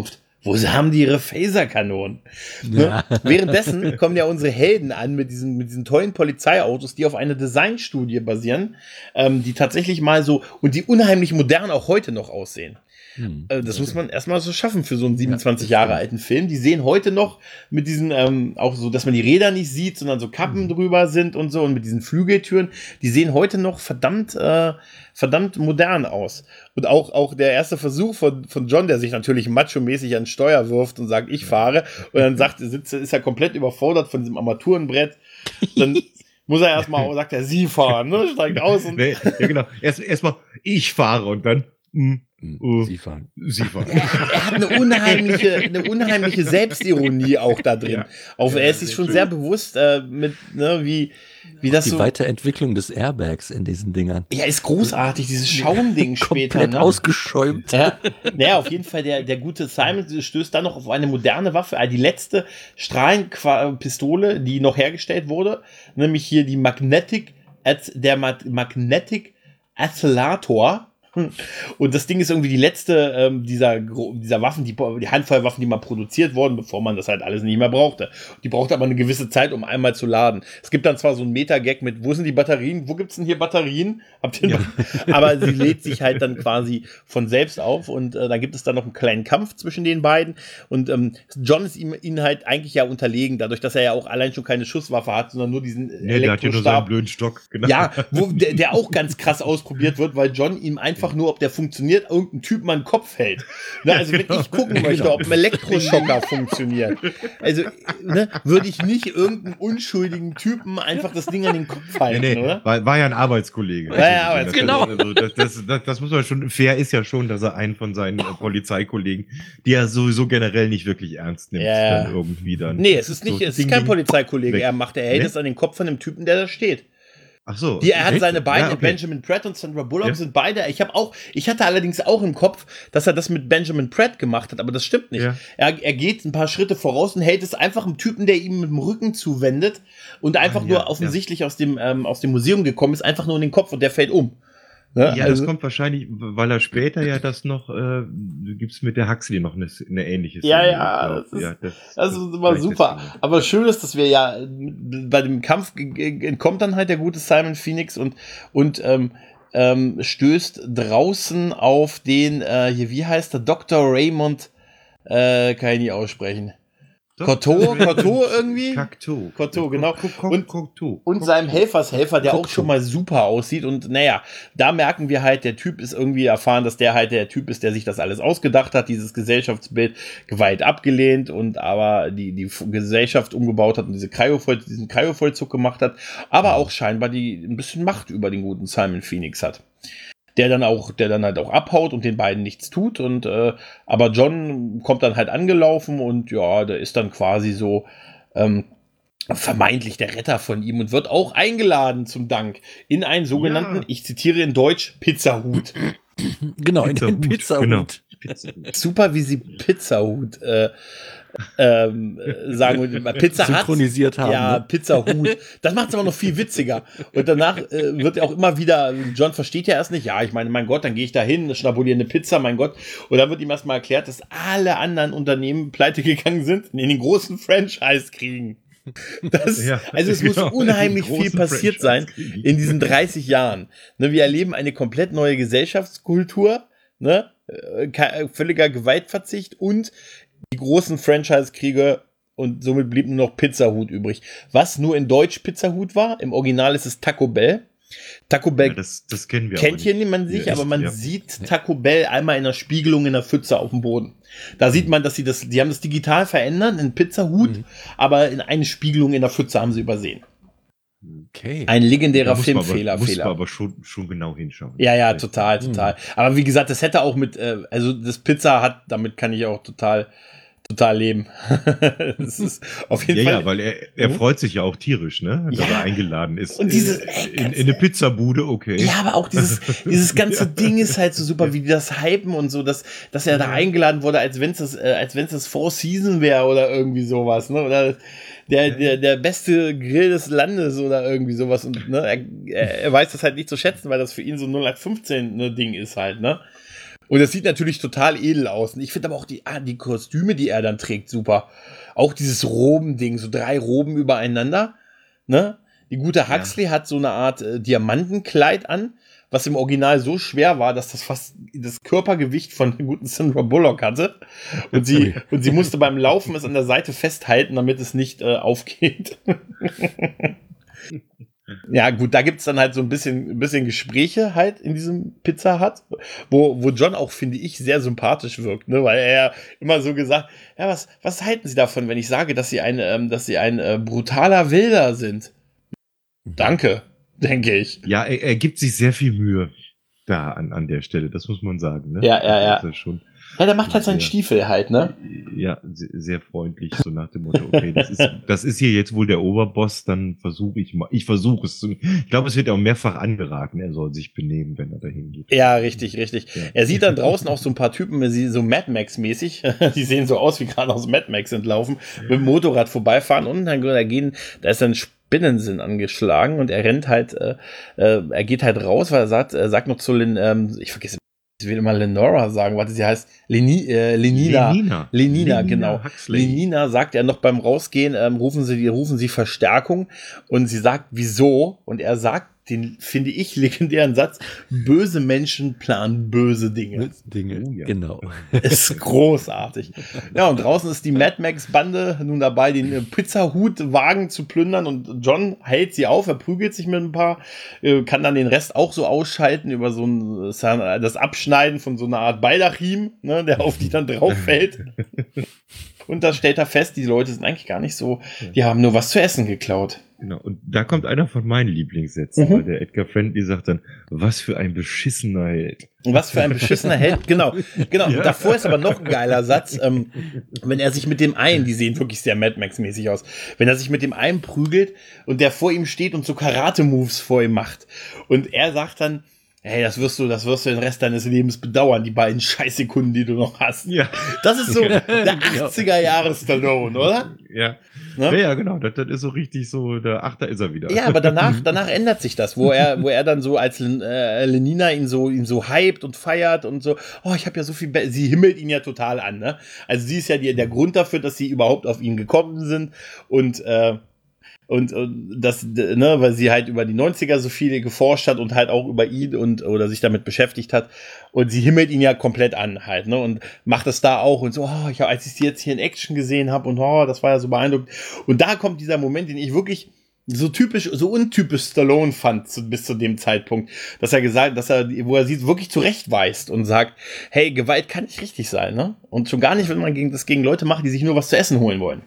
Wo haben die ihre Phaserkanonen? Ja. Ne? Währenddessen kommen ja unsere Helden an mit diesen, mit diesen tollen Polizeiautos, die auf einer Designstudie basieren, ähm, die tatsächlich mal so und die unheimlich modern auch heute noch aussehen. Hm. Äh, das muss man erstmal so schaffen für so einen siebenundzwanzig ja, Jahre alten Film. Die sehen heute noch mit diesen, ähm, auch so, dass man die Räder nicht sieht, sondern so Kappen hm. drüber sind und so und mit diesen Flügeltüren, die sehen heute noch verdammt, äh, verdammt modern aus. Und auch, auch der erste Versuch von, von John, der sich natürlich macho-mäßig an Steuer wirft und sagt, ich fahre, und dann sagt, er sitzt, ist er komplett überfordert von diesem Armaturenbrett. Dann muss er erstmal, sagt er, Sie fahren, ne? Steigt aus und. Nee, ja, genau. Erst, erstmal, ich fahre und dann, mh, uh, Sie fahren. Sie fahren. Er, er hat eine unheimliche, eine unheimliche Selbstironie auch da drin. Ja. Auf, er ist sich schon schön. sehr bewusst, äh, mit, ne, wie, wie das die so. Die Weiterentwicklung des Airbags in diesen Dingern. Ja, ist großartig, dieses Schaumding später. Komplett ne? ausgeschäumt. Ja. Naja, auf jeden Fall, der, der gute Simon stößt dann noch auf eine moderne Waffe, die letzte Strahlenpistole, die noch hergestellt wurde, nämlich hier die Magnetic, der Magnetic Accelerator. Und das Ding ist irgendwie die letzte ähm, dieser, dieser Waffen, die, die Handfeuerwaffen, die mal produziert wurden, bevor man das halt alles nicht mehr brauchte. Die braucht aber eine gewisse Zeit, um einmal zu laden. Es gibt dann zwar so einen Meta-Gag mit, wo sind die Batterien? Wo gibt's denn hier Batterien? Habt ihr noch? Ja. Aber sie lädt sich halt dann quasi von selbst auf und äh, da gibt es dann noch einen kleinen Kampf zwischen den beiden und ähm, John ist ihm ihnen halt eigentlich ja unterlegen, dadurch, dass er ja auch allein schon keine Schusswaffe hat, sondern nur diesen Elektrostab. Nee, der hat ja nur seinen blöden Stock. Genau. Ja, wo, der, der auch ganz krass ausprobiert wird, weil John ihm einfach nur, ob der funktioniert, irgendein Typ mal einen Kopf hält. Ne, also wenn ich gucken möchte, ob ein Elektroschocker funktioniert, also ne, würde ich nicht irgendeinen unschuldigen Typen einfach das Ding an den Kopf halten, nee, nee, oder? War, war ja ein Arbeitskollege. War ja Arbeitskollege. Genau. Also das, das, das, das muss man schon, fair ist ja schon, dass er einen von seinen äh, Polizeikollegen, die er sowieso generell nicht wirklich ernst nimmt, ja. dann irgendwie dann. Nee, es ist nicht, so es ist kein Polizeikollege, weg. er macht, er hält nee? es an den Kopf von dem Typen, der da steht. Ach so. Die, er hat seine beiden, ja, okay. Benjamin Pratt und Sandra Bullock ja. sind beide, ich habe auch, ich hatte allerdings auch im Kopf, dass er das mit Benjamin Pratt gemacht hat, aber das stimmt nicht. Ja. Er, er geht ein paar Schritte voraus und hält es einfach einem Typen, der ihm mit dem Rücken zuwendet und einfach ah, nur ja, offensichtlich ja. aus dem, ähm, aus dem Museum gekommen ist, einfach nur in den Kopf und der fällt um. Ne? Ja, also, das kommt wahrscheinlich, weil er später ja das noch, äh, gibt's mit der Huxley noch eine, eine ähnliche Szene. Ja, ja, das ist, ja, das, das ist immer super. Aber schön ist, dass wir ja, bei dem Kampf entkommt dann halt der gute Simon Phoenix und, und, ähm, ähm, stößt draußen auf den, äh, hier, wie heißt der, Doktor Raymond, äh, kann ich nicht aussprechen. Cortot, Cortot irgendwie? Cocteau. Cortot, genau. Und, und seinem Helfershelfer, der auch schon mal super aussieht. Und naja, da merken wir halt, der Typ ist irgendwie erfahren, dass der halt der Typ ist, der sich das alles ausgedacht hat, dieses Gesellschaftsbild geweiht abgelehnt und aber die, die Gesellschaft umgebaut hat und diese Kryovoll, diesen Kryovollzug gemacht hat, aber auch scheinbar die ein bisschen Macht über den guten Simon Phoenix hat. Der dann auch, der dann halt auch abhaut und den beiden nichts tut und äh, aber John kommt dann halt angelaufen und ja, der ist dann quasi so ähm, vermeintlich der Retter von ihm und wird auch eingeladen zum Dank in einen sogenannten, ja. ich zitiere in Deutsch, Pizzahut. Genau, in den Pizzahut. Genau. Super, wie sie Pizzahut äh, ähm, sagen wir, Pizza synchronisiert hat, haben. Ja, ne? Pizzahut. Das macht es aber noch viel witziger. Und danach äh, wird auch immer wieder, John versteht ja erst nicht, ja, ich meine, mein Gott, dann gehe ich da hin, schnabuliere eine Pizza, mein Gott. Und dann wird ihm erstmal erklärt, dass alle anderen Unternehmen pleite gegangen sind und in den großen Franchise kriegen. Das, ja, also es genau, muss unheimlich viel passiert sein in diesen dreißig Jahren. Ne, wir erleben eine komplett neue Gesellschaftskultur, ne, völliger Gewaltverzicht und die großen Franchise-Kriege und somit blieb nur noch Pizzahut übrig. Was nur in Deutsch Pizzahut war, im Original ist es Taco Bell. Taco Bell ja, das, das kennen wir kennt hier niemand sich, ja, aber man ja. sieht Taco Bell einmal in der Spiegelung in der Pfütze auf dem Boden. Da sieht man, dass sie das, die haben das digital verändert in Pizzahut, mhm. aber in eine Spiegelung in der Pfütze haben sie übersehen. Okay. Ein legendärer Filmfehler. Muss man aber schon, schon genau hinschauen. Ja, ja, total, total. Mhm. Aber wie gesagt, das hätte auch mit, äh, also das Pizza hat, damit kann ich auch total total leben. Das ist auf jeden ja, Fall. Ja, weil er, er hm? freut sich ja auch tierisch, ne? Dass ja. er eingeladen ist. Und dieses, in, in, in eine Pizzabude, okay. Ja, aber auch dieses, dieses ganze ja. Ding ist halt so super, wie die das hypen und so, dass, dass er da eingeladen wurde, als wenn es das, äh, als wenn es das Four Season wäre oder irgendwie sowas, ne? Oder der, der, der beste Grill des Landes oder irgendwie sowas. Und ne, er, er weiß das halt nicht zu schätzen, weil das für ihn so null acht fünfzehn ne, Ding ist halt, ne? Und das sieht natürlich total edel aus. Und ich finde aber auch die, ah, die Kostüme, die er dann trägt, super. Auch dieses Robending, so drei Roben übereinander. Ne? Die gute Huxley ja. hat so eine Art äh, Diamantenkleid an, was im Original so schwer war, dass das fast das Körpergewicht von der guten Sandra Bullock hatte. Und sie, und sie musste beim Laufen es an der Seite festhalten, damit es nicht äh, aufgeht. Ja, gut, da gibt's dann halt so ein bisschen, ein bisschen Gespräche halt in diesem Pizza Hut, wo, wo John auch, finde ich, sehr sympathisch wirkt, ne, weil er immer so gesagt, ja, was, was halten Sie davon, wenn ich sage, dass Sie ein, ähm, dass Sie ein äh, brutaler Wilder sind? Danke, denke ich. Ja, er, er gibt sich sehr viel Mühe da an, an der Stelle, das muss man sagen, ne? Ja, ja, ja. Das ist schon Ja, der macht halt seinen Stiefel halt, ne? Ja, sehr, sehr freundlich, so nach dem Motto, okay, das ist, das ist hier jetzt wohl der Oberboss, dann versuche ich mal, ich versuche es zu, ich glaube, es wird auch mehrfach angeraten, er soll sich benehmen, wenn er dahin geht. Ja, richtig, richtig. Ja. Er sieht dann draußen auch so ein paar Typen, so Mad Max-mäßig, die sehen so aus, wie gerade aus Mad Max entlaufen, mit dem Motorrad vorbeifahren und dann da gehen, da ist dann Spinnensinn angeschlagen und er rennt halt, äh, äh, er geht halt raus, weil er sagt, er sagt noch zu Lin, ähm, ich vergesse, ich will immer Lenora sagen, warte, sie heißt Leni, äh, Lenina. Lenina. Lenina, Lenina genau. Huxley. Lenina sagt er noch beim Rausgehen, ähm, rufen sie, rufen sie Verstärkung und sie sagt, wieso? Und er sagt, den finde ich legendären Satz, böse Menschen planen böse Dinge. Dinge, oh, ja. Genau. Ist großartig. Ja, und draußen ist die Mad Max-Bande nun dabei, den Pizzahut-Wagen zu plündern und John hält sie auf, er prügelt sich mit ein paar, kann dann den Rest auch so ausschalten über so ein, das Abschneiden von so einer Art Baldachim, ne, der auf die dann drauf fällt. Und da stellt er fest, die Leute sind eigentlich gar nicht so, die haben nur was zu essen geklaut. Genau, und da kommt einer von meinen Lieblingssätzen, mhm. weil der Edgar Friendly sagt dann, was für ein beschissener Held. Was für ein beschissener Held, genau. Genau. Ja. Davor ist aber noch ein geiler Satz, ähm, wenn er sich mit dem einen, die sehen wirklich sehr Mad Max-mäßig aus, wenn er sich mit dem einen prügelt und der vor ihm steht und so Karate-Moves vor ihm macht. Und er sagt dann, hey, das wirst du, das wirst du den Rest deines Lebens bedauern, die beiden Scheißsekunden, die du noch hast. Ja. Das ist so der achtziger Jahre Stallone, oder? Ja. Ne? Ja, ja, genau. Das, das ist so richtig so, der Achter ist er wieder. Ja, aber danach, danach ändert sich das, wo er, wo er dann so als äh, Lenina ihn so, ihn so hypt und feiert und so, oh, ich habe ja so viel, Be sie himmelt ihn ja total an, ne? Also sie ist ja die, der Grund dafür, dass sie überhaupt auf ihn gekommen sind und, äh, Und, und das, ne, weil sie halt über die neunziger so viel geforscht hat und halt auch über ihn und oder sich damit beschäftigt hat. Und sie himmelt ihn ja komplett an halt, ne? Und macht das da auch und so, oh, ich, als ich sie jetzt hier in Action gesehen habe und oh, das war ja so beeindruckend. Und da kommt dieser Moment, den ich wirklich so typisch, so untypisch Stallone fand zu, bis zu dem Zeitpunkt, dass er gesagt, dass er, wo er sie wirklich zurechtweist und sagt, hey, Gewalt kann nicht richtig sein, ne? Und schon gar nicht, wenn man gegen, das gegen Leute macht, die sich nur was zu essen holen wollen.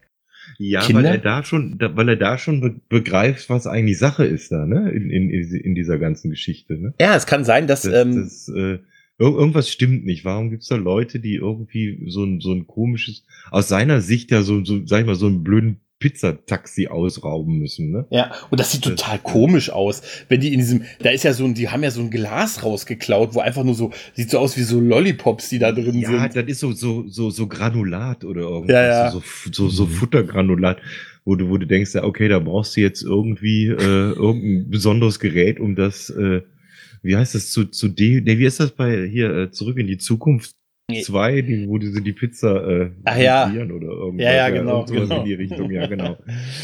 Ja, Kinder? weil er da schon, da, weil er da schon be begreift, was eigentlich Sache ist da, ne, in, in, in dieser ganzen Geschichte, ne? Ja, es kann sein, dass, das, ähm, das, äh, irgendwas stimmt nicht. Warum gibt's da Leute, die irgendwie so ein, so ein komisches, aus seiner Sicht ja so, so, sag ich mal, so einen blöden Pizzataxi ausrauben müssen, ne? Ja, und das sieht das, total komisch aus, wenn die in diesem, da ist ja so ein, die haben ja so ein Glas rausgeklaut, wo einfach nur so, sieht so aus wie so Lollipops, die da drin ja, sind. Ja, das ist so, so, so, so Granulat oder irgendwas, ja, ja. So, so, so Futtergranulat, wo du, wo du denkst, ja, okay, da brauchst du jetzt irgendwie, äh, irgendein besonderes Gerät, um das, äh, wie heißt das, zu, zu de, ne, wie ist das bei, hier, äh, zurück in die Zukunft? Zwei, die, wo diese die Pizza äh, Ach, ja. oder irgendwas. Ja, ja, genau. genau. In die Richtung, ja, genau.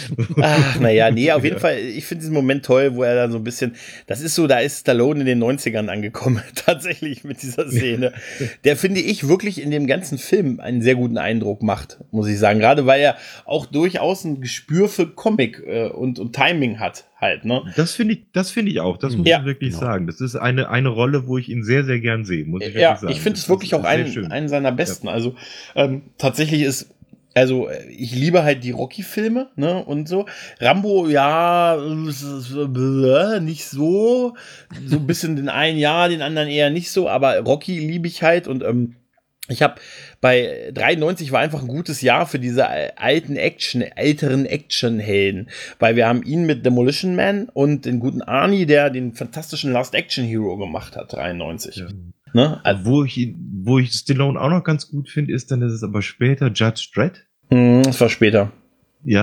Ach, naja, nee, auf jeden Fall, ich finde diesen Moment toll, wo er dann so ein bisschen, das ist so, da ist Stallone in den neunzigern angekommen, tatsächlich mit dieser Szene. Der, finde ich, wirklich in dem ganzen Film einen sehr guten Eindruck macht, muss ich sagen. Gerade weil er auch durchaus ein Gespür für Comic äh, und, und Timing hat. Halt, ne? Das finde ich, das finde ich auch. Das muss ja, ich wirklich genau. sagen. Das ist eine, eine Rolle, wo ich ihn sehr, sehr gern sehe, muss ich ja, wirklich sagen. Ich finde es wirklich auch einen, einen seiner besten. Ja. Also, ähm, tatsächlich ist, also, ich liebe halt die Rocky-Filme, ne, und so. Rambo, ja, nicht so. So ein bisschen den einen ja, den anderen eher nicht so, aber Rocky liebe ich halt und, ähm, ich habe bei dreiundneunzig war einfach ein gutes Jahr für diese alten Action, älteren Actionhelden, weil wir haben ihn mit Demolition Man und den guten Arnie, der den fantastischen Last Action Hero gemacht hat, dreiundneunzig. Ja. Ne? Also, wo ich, wo ich Stallone auch noch ganz gut finde, ist dann, dass es aber später Judge Dredd. Mm, das war später. Ja,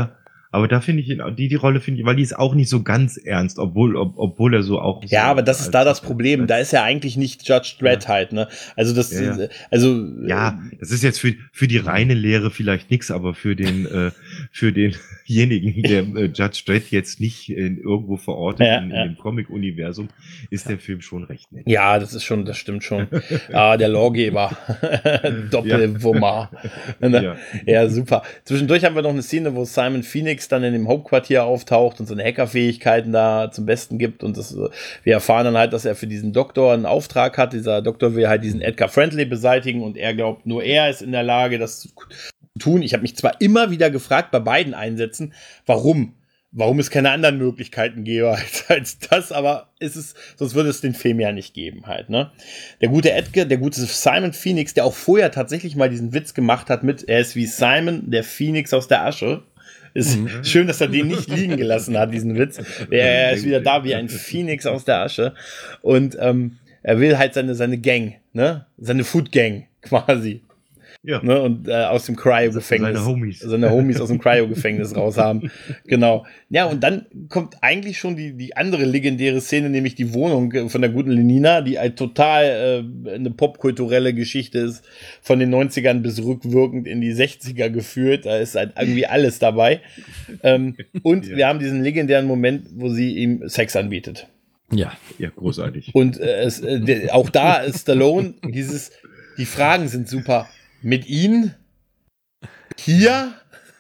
Aber da finde ich ihn, die, die Rolle finde ich, weil die ist auch nicht so ganz ernst, obwohl, ob, obwohl er so auch. Ja, so aber das ist da das Problem. Da ist er eigentlich nicht Judge Dredd ja. halt, ne? Also das, ja, ja. also. Ja, das ist jetzt für, für die reine Lehre vielleicht nix, aber für den, äh, für denjenigen, der äh, Judge Dredd jetzt nicht in, irgendwo verortet ja, in, ja. in dem Comic-Universum, ist der Film schon recht nett. Ja, das ist schon, das stimmt schon. Ah, der Lawgeber. Doppelwummer. Ja. Ja. ja, super. Zwischendurch haben wir noch eine Szene, wo Simon Phoenix dann in dem Hauptquartier auftaucht und seine Hackerfähigkeiten da zum Besten gibt und das, wir erfahren dann halt, dass er für diesen Doktor einen Auftrag hat. Dieser Doktor will halt diesen Edgar Friendly beseitigen und er glaubt, nur er ist in der Lage, das zu tun. Ich habe mich zwar immer wieder gefragt bei beiden Einsätzen, warum? Warum es keine anderen Möglichkeiten gäbe als, als das, aber ist es, sonst würde es den Film ja nicht geben halt, ne? Der gute Edgar, der gute Simon Phoenix, der auch vorher tatsächlich mal diesen Witz gemacht hat mit, er ist wie Simon, der Phoenix aus der Asche. Ist mhm. schön, dass er den nicht liegen gelassen hat, diesen Witz. Er ist wieder da wie ein Phoenix aus der Asche. Und ähm, er will halt seine, seine Gang, ne? Seine Food Gang quasi. Ja. Ne, und äh, aus dem Cryo-Gefängnis. Seine Homies. Seine Homies aus dem Cryo-Gefängnis raushaben. Genau. Ja, und dann kommt eigentlich schon die, die andere legendäre Szene, nämlich die Wohnung von der guten Lenina, die halt total äh, eine popkulturelle Geschichte ist, von den neunzigern bis rückwirkend in die sechziger geführt. Da ist halt irgendwie alles dabei. Ähm, und ja. wir haben diesen legendären Moment, wo sie ihm Sex anbietet. Ja. Ja, großartig. Und äh, es, äh, der, auch da ist Stallone, dieses, die Fragen sind super. Mit Ihnen? Hier?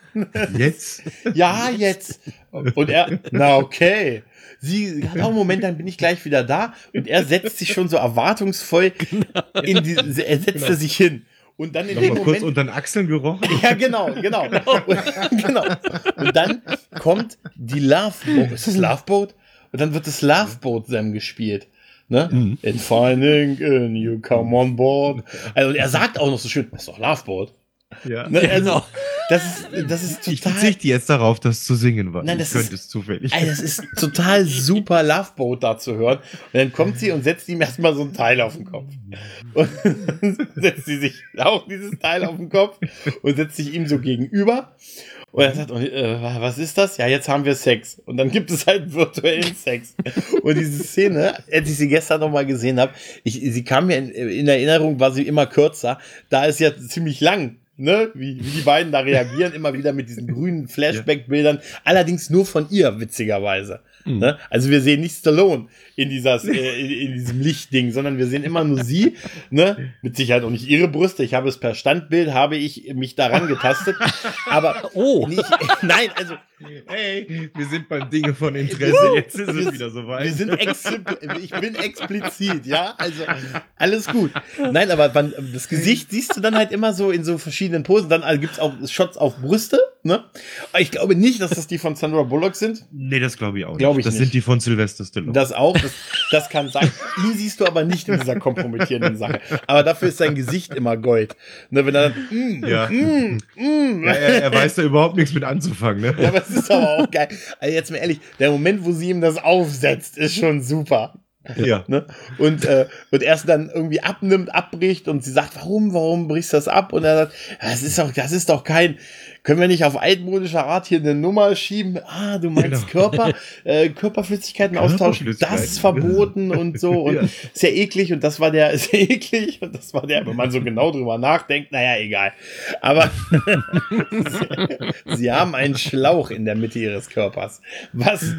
Jetzt? Ja, jetzt. Und er, na okay. Sie hat auch einen Moment, dann bin ich gleich wieder da. Und er setzt sich schon so erwartungsvoll in die, er setzt genau. sich hin. Und dann in Noch dem mal Moment. Kurz unter den Achseln gerochen? Ja, genau, genau. Und, genau. Und dann kommt die Love Boat. Ist das Love Boat? Und dann wird das Love Boat Sam gespielt. Ne? Mhm. In finding in you come on board. Also, und er sagt auch noch so schön, das ist doch Loveboat. Ja. Ne? Also, genau. Das ist, das ist total. Ich verzichte jetzt darauf, das zu singen, weil Nein, das ich könnte ist, es zufällig. Ey, das ist total super Loveboat da zu hören. Und dann kommt sie und setzt ihm erstmal so ein Teil auf den Kopf. Und dann setzt sie sich auch dieses Teil auf den Kopf und setzt sich ihm so gegenüber. Und er sagt, äh, was ist das? Ja, jetzt haben wir Sex. Und dann gibt es halt virtuellen Sex. Und diese Szene, als ich sie gestern noch mal gesehen habe, ich, sie kam mir in, in Erinnerung, war sie immer kürzer. Da ist ja ziemlich lang, ne? Wie, wie die beiden da reagieren, immer wieder mit diesen grünen Flashback-Bildern. Allerdings nur von ihr, witzigerweise. Mhm. Ne? Also wir sehen nicht Stallone in, dieser, äh, in, in diesem Lichtding, sondern wir sehen immer nur sie, ne? Mit Sicherheit auch nicht ihre Brüste. Ich habe es per Standbild, habe ich mich daran getastet. Aber oh. nicht, nein, also hey, wir sind beim Dinge von Interesse, jetzt ist es wieder soweit. Wir sind ich bin explizit, ja, also alles gut. Nein, aber man, das Gesicht siehst du dann halt immer so in so verschiedenen Posen, dann also gibt's auch Shots auf Brüste, ne? Aber ich glaube nicht, dass das die von Sandra Bullock sind. Nee, das glaube ich auch nicht. Glaub ich das nicht. sind die von Sylvester Stallone. Das auch, das, das kann sein. Ihn siehst du aber nicht in dieser kompromittierenden Sache. Aber dafür ist sein Gesicht immer Gold. Ne, wenn er dann, mm, ja. Mm, mm. Ja, er, er weiß da überhaupt nichts mit anzufangen, ne? Ja, aber es ist aber auch geil. Also jetzt mal ehrlich, der Moment, wo sie ihm das aufsetzt, ist schon super. Ja. Ne? Und, äh, und erst dann irgendwie abnimmt, abbricht und sie sagt, warum, warum brichst du das ab? Und er sagt, das ist doch, das ist doch kein, können wir nicht auf altmodische Art hier eine Nummer schieben? Ah, du meinst genau. Körper, äh, Körperflüssigkeiten austauschen, das ist verboten und so und ja. Ist ja eklig und das war der, ist ja eklig und das war der, wenn man so genau drüber nachdenkt, naja, egal. Aber sie, sie haben einen Schlauch in der Mitte ihres Körpers. Was?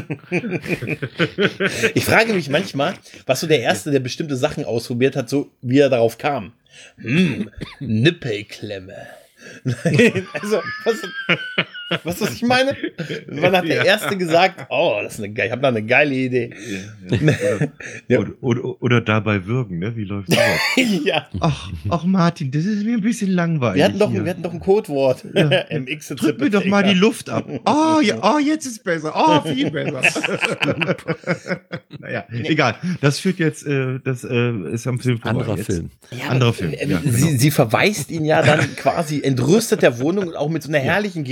Ich frage mich manchmal, was so der Erste, der bestimmte Sachen ausprobiert hat, so wie er darauf kam. Hm, Nippelklemme. Nein, also, was, was, was ich meine? Wann hat der ja. Erste gesagt, oh, das ist eine geile, ich habe da eine geile Idee. Ja, ja. Oder, oder, oder dabei würgen, ne? Wie läuft das? Ja. Ach, ach, Martin, das ist mir ein bisschen langweilig. Wir hatten doch, wir hatten doch ein Codewort. Ja. M X Drück mir doch mal die Luft ab. Oh, ja, oh, jetzt ist besser. Oh, viel besser. Naja, egal. Das führt jetzt, äh, das äh, ist am Film vorbei. Anderer jetzt. Film. Ja, Anderer Film. Äh, ja, sie, genau. sie verweist ihn ja dann quasi entrüstet der Wohnung und auch mit so einer herrlichen Geste. Ja.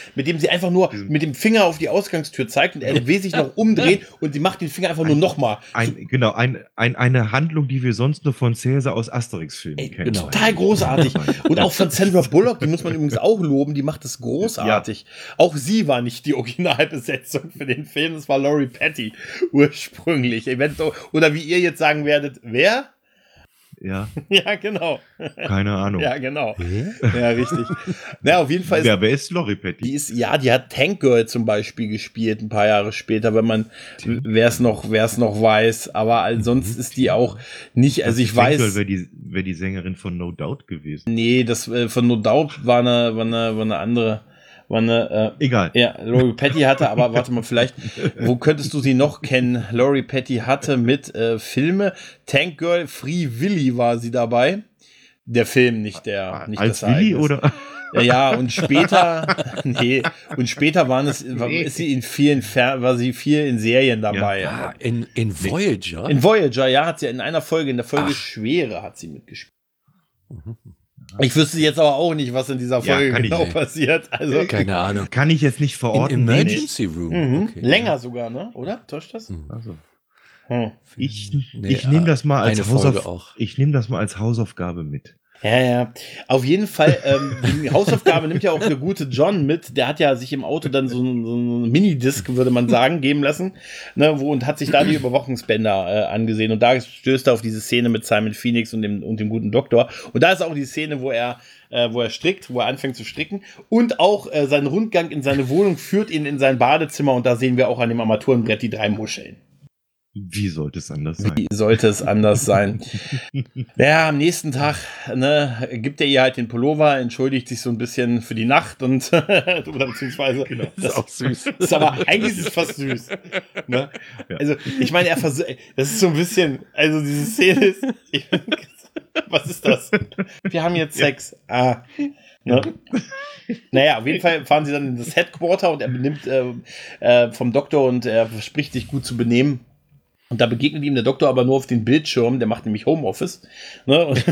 mit dem sie einfach nur mit dem Finger auf die Ausgangstür zeigt und er will sich noch umdrehen und sie macht den Finger einfach nur nochmal. Ein, genau, ein, ein, eine Handlung, die wir sonst nur von Cäsar aus Asterix-Filmen kennen. Genau. Total großartig. Und auch von Sandra Bullock, die muss man übrigens auch loben, die macht es großartig. Ja. Auch sie war nicht die Originalbesetzung für den Film, das war Lori Petty ursprünglich. Oder wie ihr jetzt sagen werdet, wer? Ja. Ja, genau. Keine Ahnung. Ja, genau. Ja, richtig. Na, auf jeden Fall ist, ja, wer ist Lori Petty? Die ist, ja, die hat Tank Girl zum Beispiel gespielt, ein paar Jahre später, wenn man, wer es noch, wer es noch weiß. Aber ansonsten ist die auch nicht, also ich Tank weiß. Girl wäre die, wär die Sängerin von No Doubt gewesen. Nee, das äh, von No Doubt war eine, war eine, war eine andere. War eine, äh, Egal. Ja, Lori Petty hatte, aber warte mal, vielleicht, wo könntest du sie noch kennen? Lori Petty hatte mit äh, Filme, Tank Girl, Free Willy war sie dabei. Der Film, nicht der, nicht Als das Willy Ereignis. oder? Ja, ja, und später, nee, und später waren es, nee. ist sie in vielen, Fer war sie viel in Serien dabei. Ja, ah, in, in Voyager? In Voyager, ja, hat sie in einer Folge, in der Folge Ach. Schwere hat sie mitgespielt. Mhm. Ich wüsste jetzt aber auch nicht, was in dieser Folge ja, genau passiert. Also, keine Ahnung. Kann ich jetzt nicht verorten. In Emergency Room. Mhm. Okay. Länger sogar, ne? Oder? Täuscht das? Mhm. Also. Hm. Ich, nee, ich nehme das mal als Hausauf- auch. Ich nehme das mal als Hausaufgabe mit. Ja, ja. Auf jeden Fall, ähm, die Hausaufgabe nimmt ja auch der gute John mit. Der hat ja sich im Auto dann so ein, so ein Minidisc, würde man sagen, geben lassen. Ne, wo, und hat sich da die Überwachungsbänder äh, angesehen. Und da stößt er auf diese Szene mit Simon Phoenix und dem, und dem guten Doktor. Und da ist auch die Szene, wo er, äh, wo er strickt, wo er anfängt zu stricken. Und auch äh, sein Rundgang in seine Wohnung führt ihn in sein Badezimmer. Und da sehen wir auch an dem Armaturenbrett die drei Muscheln. Wie sollte es anders sein? Wie sollte es anders sein? Ja, am nächsten Tag, ne, gibt er ihr halt den Pullover, entschuldigt sich so ein bisschen für die Nacht und oder beziehungsweise genau, das ist auch süß. Ist aber eigentlich ist es fast süß. Ne? Ja. Also ich meine, er versucht, das ist so ein bisschen, also diese Szene ist, ich, was ist das? Wir haben jetzt Sex. Ah. Ne? Naja, auf jeden Fall fahren sie dann in das Headquarter und er benimmt äh, äh, vom Doktor und er verspricht sich gut zu benehmen. Und da begegnet ihm der Doktor aber nur auf den Bildschirm, der macht nämlich Homeoffice, ne? Und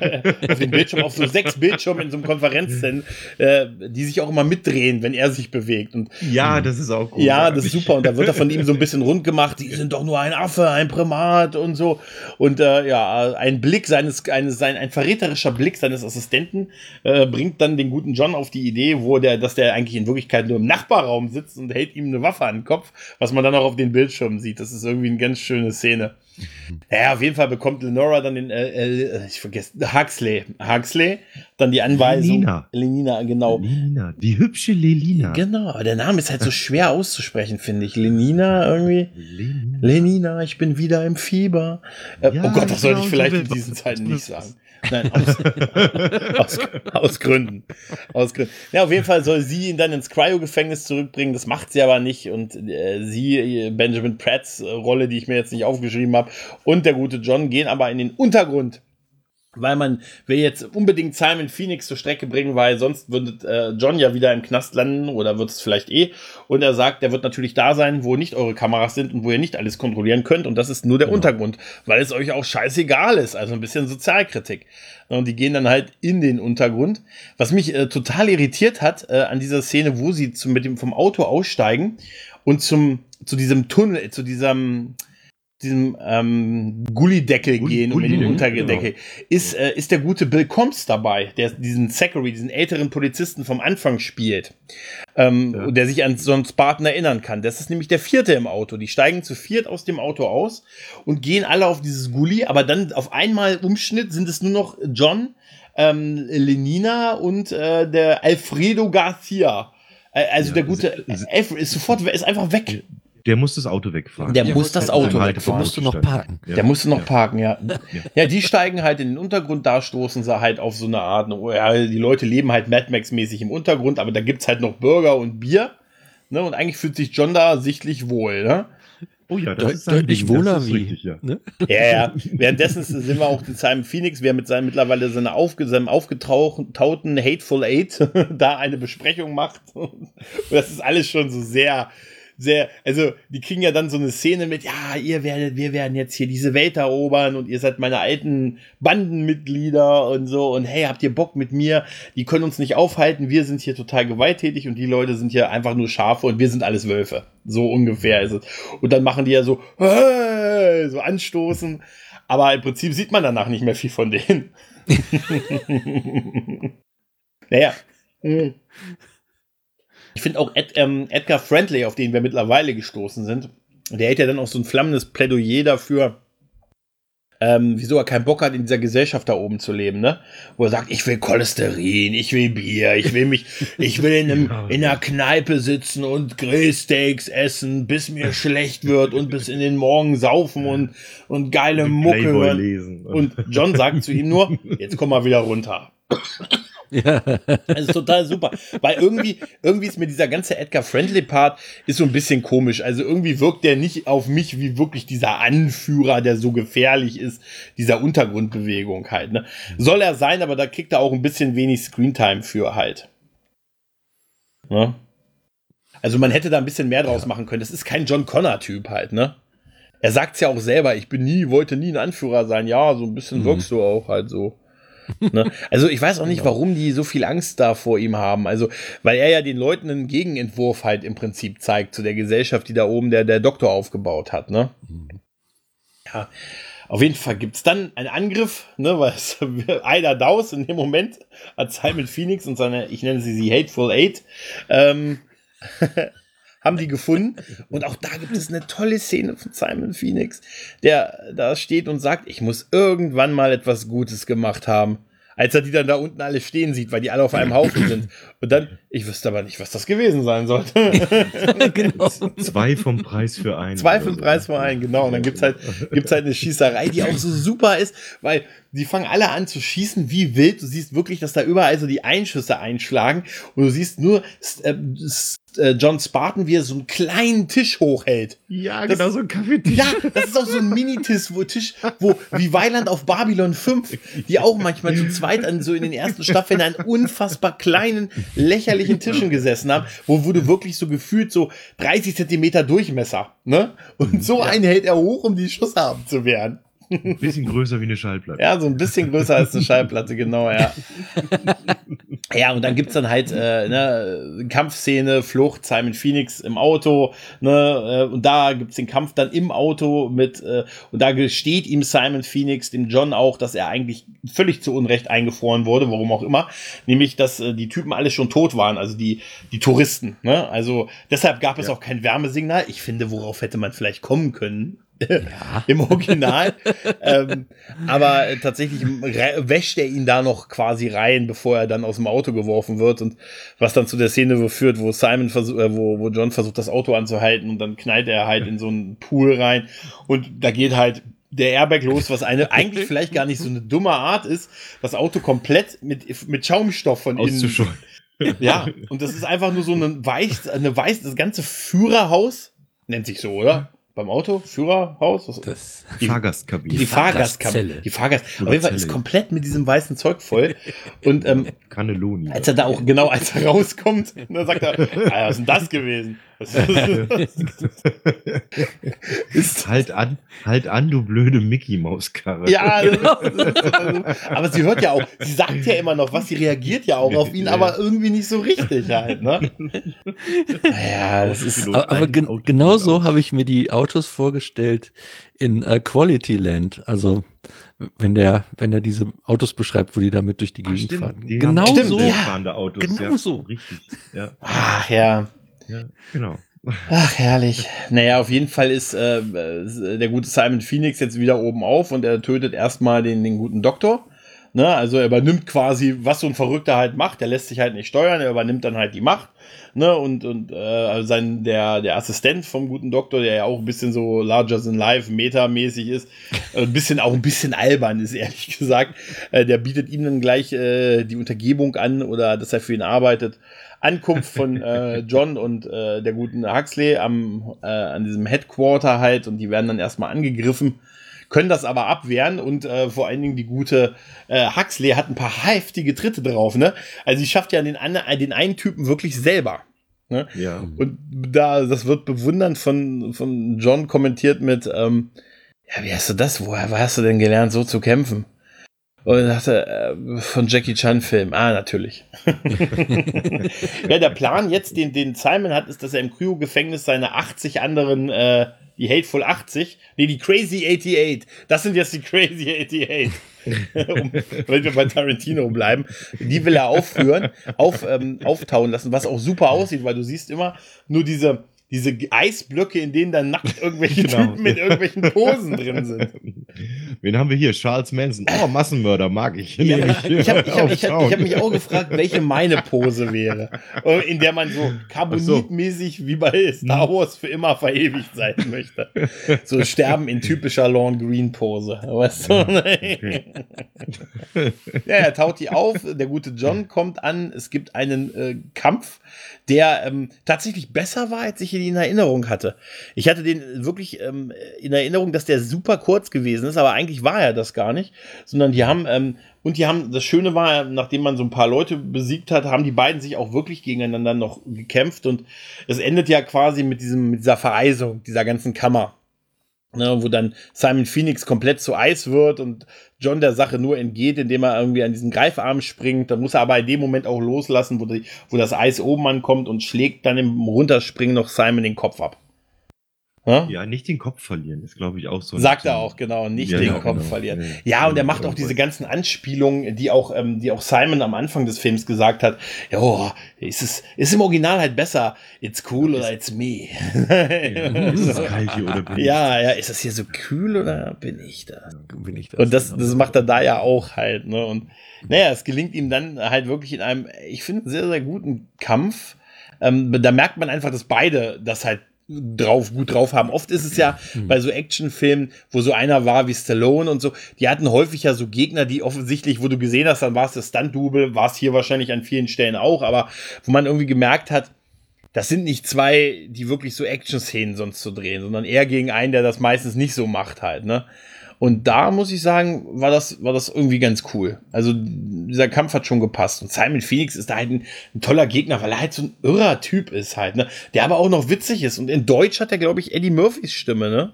auf den Bildschirm, auf so sechs Bildschirme in so einem Konferenzzentrum, äh, die sich auch immer mitdrehen, wenn er sich bewegt. Und ja, das ist auch cool. Ja, das ist super. Und da wird er von ihm so ein bisschen rund gemacht, die sind doch nur ein Affe, ein Primat und so. Und äh, ja, ein Blick seines, eines, sein, ein verräterischer Blick seines Assistenten äh, bringt dann den guten John auf die Idee, wo der, dass der eigentlich in Wirklichkeit nur im Nachbarraum sitzt und hält ihm eine Waffe an den Kopf, was man dann auch auf den Bildschirmen sieht. Das ist irgendwie ein ganz schöne Szene. Ja, auf jeden Fall bekommt Lenora dann den, äh, äh, ich vergesse, Huxley. Huxley, dann die Anweisung. Lenina. Lenina, genau. Lenina, die hübsche Lenina. Genau, der Name ist halt so schwer auszusprechen, finde ich. Lenina irgendwie. Lenina. Lenina, ich bin wieder im Fieber. Äh, ja, oh Gott, das sollte ich vielleicht in diesen Zeiten nicht sagen. Nein, aus, aus, aus Gründen. Aus Gründen. Ja, auf jeden Fall soll sie ihn dann ins Cryo-Gefängnis zurückbringen. Das macht sie aber nicht. Und äh, sie, Benjamin Pratts äh, Rolle, die ich mir jetzt nicht aufgeschrieben habe, und der gute John gehen aber in den Untergrund. Weil man will jetzt unbedingt Simon Phoenix zur Strecke bringen, weil sonst würde äh, John ja wieder im Knast landen oder wird es vielleicht eh. Und er sagt, der wird natürlich da sein, wo nicht eure Kameras sind und wo ihr nicht alles kontrollieren könnt. Und das ist nur der genau. Untergrund, weil es euch auch scheißegal ist. Also ein bisschen Sozialkritik. Und die gehen dann halt in den Untergrund. Was mich äh, total irritiert hat äh, an dieser Szene, wo sie zum, mit dem, vom Auto aussteigen und zum zu diesem Tunnel, zu diesem diesem ähm, Gullideckel gehen, um in den Untergedeckel, genau. ist, äh, ist der gute Bill Combs dabei, der diesen Zachary, diesen älteren Polizisten vom Anfang spielt, ähm, ja. der sich an so einen Spartan erinnern kann. Das ist nämlich der vierte im Auto. Die steigen zu viert aus dem Auto aus und gehen alle auf dieses Gully, aber dann auf einmal Umschnitt sind es nur noch John, ähm, Lenina und äh, der Alfredo Garcia. Äh, also ja, der gute Alf ist sofort, ist einfach weg. Der muss das Auto wegfahren. Der, der muss das Auto wegfahren. Der musste noch parken. Der musste noch parken, ja. Ja. Ja, die steigen halt in den Untergrund, da stoßen sie halt auf so eine Art, ja, die Leute leben halt Mad Max-mäßig im Untergrund, aber da gibt's halt noch Burger und Bier, ne, und eigentlich fühlt sich John da sichtlich wohl, ne. Oh ja, das De- ist deutlich wohler wie. Richtig, ja. Ne? Ja, ja. Währenddessen sind wir auch den Simon Phoenix, wer mit seinem mittlerweile seine aufge- seinem aufgetauten Hateful Eight da eine Besprechung macht. Und das ist alles schon so sehr sehr, also die kriegen ja dann so eine Szene mit, ja, ihr werdet, wir werden jetzt hier diese Welt erobern und ihr seid meine alten Bandenmitglieder und so und hey, habt ihr Bock mit mir? Die können uns nicht aufhalten, wir sind hier total gewalttätig und die Leute sind hier einfach nur Schafe und wir sind alles Wölfe. So ungefähr ist es. Und dann machen die ja so, hey, so anstoßen, aber im Prinzip sieht man danach nicht mehr viel von denen. Naja. Ich finde auch Ed, ähm, Edgar Friendly, auf den wir mittlerweile gestoßen sind, der hält ja dann auch so ein flammendes Plädoyer dafür, ähm, wieso er keinen Bock hat, in dieser Gesellschaft da oben zu leben, ne? Wo er sagt, ich will Cholesterin, ich will Bier, ich will mich, ich will in, einem, in einer Kneipe sitzen und Grillsteaks essen, bis mir schlecht wird und bis in den Morgen saufen und, und geile Mucke hören. Lesen. Und John sagt zu ihm nur, jetzt komm mal wieder runter. Ja. Das ist total super, weil irgendwie, irgendwie ist mir dieser ganze Edgar-Friendly-Part ist so ein bisschen komisch, also irgendwie wirkt der nicht auf mich wie wirklich dieser Anführer, der so gefährlich ist, dieser Untergrundbewegung halt, ne? Soll er sein, aber da kriegt er auch ein bisschen wenig Screentime für halt. Ne? Also man hätte da ein bisschen mehr draus machen können, das ist kein John Connor-Typ halt, ne? Er sagt's ja auch selber, ich bin nie, wollte nie ein Anführer sein, ja, so ein bisschen mhm. wirkst du auch halt so. Ne? Also ich weiß auch nicht, warum die so viel Angst da vor ihm haben. Also, weil er ja den Leuten einen Gegenentwurf halt im Prinzip zeigt zu der Gesellschaft, die da oben der, der Doktor aufgebaut hat, ne? Mhm. Ja, auf jeden Fall gibt's dann einen Angriff, ne, weil es Ida Dawes in dem Moment hat Simon Phoenix und seine, ich nenne sie sie Hateful Eight, ähm, haben die gefunden. Und auch da gibt es eine tolle Szene von Simon Phoenix, der da steht und sagt, ich muss irgendwann mal etwas Gutes gemacht haben. Als er die dann da unten alle stehen sieht, weil die alle auf einem Haufen sind. Und dann, ich wüsste aber nicht, was das gewesen sein sollte. Genau. Zwei vom Preis für einen. Zwei vom Preis für einen, genau. Und dann gibt's halt, gibt's halt eine Schießerei, die auch so super ist, weil die fangen alle an zu schießen wie wild. Du siehst wirklich, dass da überall so die Einschüsse einschlagen. Und du siehst nur äh, John Spartan, wie er so einen kleinen Tisch hochhält. Ja, das, genau, so ein Kaffeetisch. Ja, das ist auch so ein Minitisch, wo Tisch, wo, wie Weiland auf Babylon fünf, die auch manchmal zu zweit an so in den ersten Staffeln an unfassbar kleinen, lächerlichen Tischen gesessen haben, wo, wo du wirklich so gefühlt so dreißig Zentimeter Durchmesser, ne? Und so einen hält er hoch, um die Schüsse abzuwehren. Ein bisschen größer wie eine Schallplatte. Ja, so ein bisschen größer als eine Schallplatte, genau, ja. Ja, und dann gibt's dann halt äh, ne, Kampfszene, Flucht, Simon Phoenix im Auto, ne, äh, und da gibt's den Kampf dann im Auto mit, äh, und da gesteht ihm Simon Phoenix, dem John auch, dass er eigentlich völlig zu Unrecht eingefroren wurde, warum auch immer, nämlich, dass äh, die Typen alle schon tot waren, also die, die Touristen, ne, also deshalb gab es ja auch kein Wärmesignal. Ich finde, worauf hätte man vielleicht kommen können? Ja. Im Original. ähm, aber äh, tatsächlich wäscht er ihn da noch quasi rein, bevor er dann aus dem Auto geworfen wird, und was dann zu der Szene führt, wo Simon versucht, äh, wo, wo John versucht, das Auto anzuhalten, und dann knallt er halt in so einen Pool rein, und da geht halt der Airbag los, was eine eigentlich vielleicht gar nicht so eine dumme Art ist, das Auto komplett mit, mit Schaumstoff von innen. Ja, und das ist einfach nur so eine weiß, eine weiß, das ganze Führerhaus nennt sich so, oder? Beim Auto, Führerhaus, was, das die Fahrgastkabine. Die, die Fahrgastkabine. Die Fahrgast. Auf jeden Fall ist komplett mit diesem weißen Zeug voll. Und ähm, Cannelloni. Als er da auch, genau, als er rauskommt, dann sagt er, ah, was ist denn das gewesen? Was ist, ist halt an, halt an, du blöde Mickey-Maus-Karre. Ja, genau. Aber sie hört ja auch, sie sagt ja immer noch was, sie reagiert ja auch auf ihn, aber irgendwie nicht so richtig halt, ne? Naja, das ist. Aber, aber gen genau so habe ich mir die Autos vorgestellt in uh, Quality Land. Also, wenn der, wenn er diese Autos beschreibt, wo die damit durch die Gegend stimmt, fahren. Die genau stimmt, so. Ja, Autos, genau ja, so. Richtig, ja. Ach ja. Ja, genau. Ach, herrlich. Naja, auf jeden Fall ist äh, der gute Simon Phoenix jetzt wieder oben auf, und er tötet erstmal den, den guten Doktor. Ne? Also er übernimmt quasi, was so ein Verrückter halt macht. Er lässt sich halt nicht steuern, er übernimmt dann halt die Macht. Ne? Und, und äh, sein, der, der Assistent vom guten Doktor, der ja auch ein bisschen so larger than life, metamäßig ist, äh, ein bisschen auch ein bisschen albern ist, ehrlich gesagt. Äh, der bietet ihm dann gleich äh, die Untergebung an, oder dass er für ihn arbeitet. Ankunft von äh, John und äh, der guten Huxley am, äh, an diesem Headquarter halt, und die werden dann erstmal angegriffen, können das aber abwehren, und äh, vor allen Dingen die gute äh, Huxley hat ein paar heftige Tritte drauf, ne? Also sie schafft ja den, den einen Typen wirklich selber. Ne? Ja. Und da, das wird bewundernd von, von John kommentiert mit, ähm, ja, wie hast du das, woher hast du denn gelernt, so zu kämpfen? Und dann dachte äh, von Jackie Chan Film. Ah, natürlich. Ja, der Plan jetzt, den, den Simon hat, ist, dass er im Cryo-Gefängnis seine achtzig anderen, äh, die Hateful achtzig, nee, die Crazy achtundachtzig, das sind jetzt die Crazy achtundachtzig. um, wenn wir bei Tarantino bleiben, die will er aufführen, auf, ähm, auftauen lassen, was auch super aussieht, weil du siehst immer nur diese, diese Eisblöcke, in denen dann nackt irgendwelche Genau. Typen mit irgendwelchen Posen drin sind. Wen haben wir hier? Charles Manson. Oh, Massenmörder, mag ich. Ja, Nehme ich habe ich hab, ich hab, aufschauen. ich hab mich auch gefragt, welche meine Pose wäre, in der man so carbonitmäßig wie bei Star Wars für immer verewigt sein möchte. So sterben in typischer Lorne Green Pose. Weißt du? Okay. Ja, er taut die auf, der gute John kommt an, es gibt einen äh, Kampf, der ähm, tatsächlich besser war, als ich ihn in Erinnerung hatte. Ich hatte den wirklich ähm, in Erinnerung, dass der super kurz gewesen ist, aber eigentlich war er das gar nicht, sondern die haben, ähm, und die haben, das Schöne war, nachdem man so ein paar Leute besiegt hat, haben die beiden sich auch wirklich gegeneinander noch gekämpft und es endet ja quasi mit diesem, mit dieser Vereisung dieser ganzen Kammer. Ne, wo dann Simon Phoenix komplett zu Eis wird und John der Sache nur entgeht, indem er irgendwie an diesen Greifarm springt. Dann muss er aber in dem Moment auch loslassen, wo, die, wo das Eis oben ankommt und schlägt dann im Runterspringen noch Simon den Kopf ab. Ja, Ja, nicht den Kopf verlieren, ist, glaube ich, auch so. sagt so er auch, genau, nicht Ja, den ja, Kopf genau. verlieren. Ja. Ja, und er macht auch diese ganzen Anspielungen, die auch, ähm, die auch Simon am Anfang des Films gesagt hat. Ja, oh, ist es, ist im Original halt besser. It's cool oder it's me. Ja, ist es kalt hier oder bin ich? Ja, ja, ist das hier so kühl oder bin ich da? Bin ich das, Und das, genau. das macht er da ja auch halt, ne? Und naja, es gelingt ihm dann halt wirklich in einem, ich finde, sehr, sehr guten Kampf. Ähm, da merkt man einfach, dass beide das halt drauf, gut drauf haben. Oft ist es ja Mhm. bei so Actionfilmen, wo so einer war wie Stallone und so, die hatten häufig ja so Gegner, die offensichtlich, wo du gesehen hast, dann war es das Stunt-Double, war es hier wahrscheinlich an vielen Stellen auch, aber wo man irgendwie gemerkt hat, das sind nicht zwei, die wirklich so Action-Szenen sonst zu drehen, sondern eher gegen einen, der das meistens nicht so macht halt, ne? Und da muss ich sagen, war das, war das irgendwie ganz cool. Also dieser Kampf hat schon gepasst. Und Simon Phoenix ist da halt ein, ein toller Gegner, weil er halt so ein irrer Typ ist halt, ne? Der aber auch noch witzig ist. Und in Deutsch hat er, glaube ich, Eddie Murphys Stimme, ne?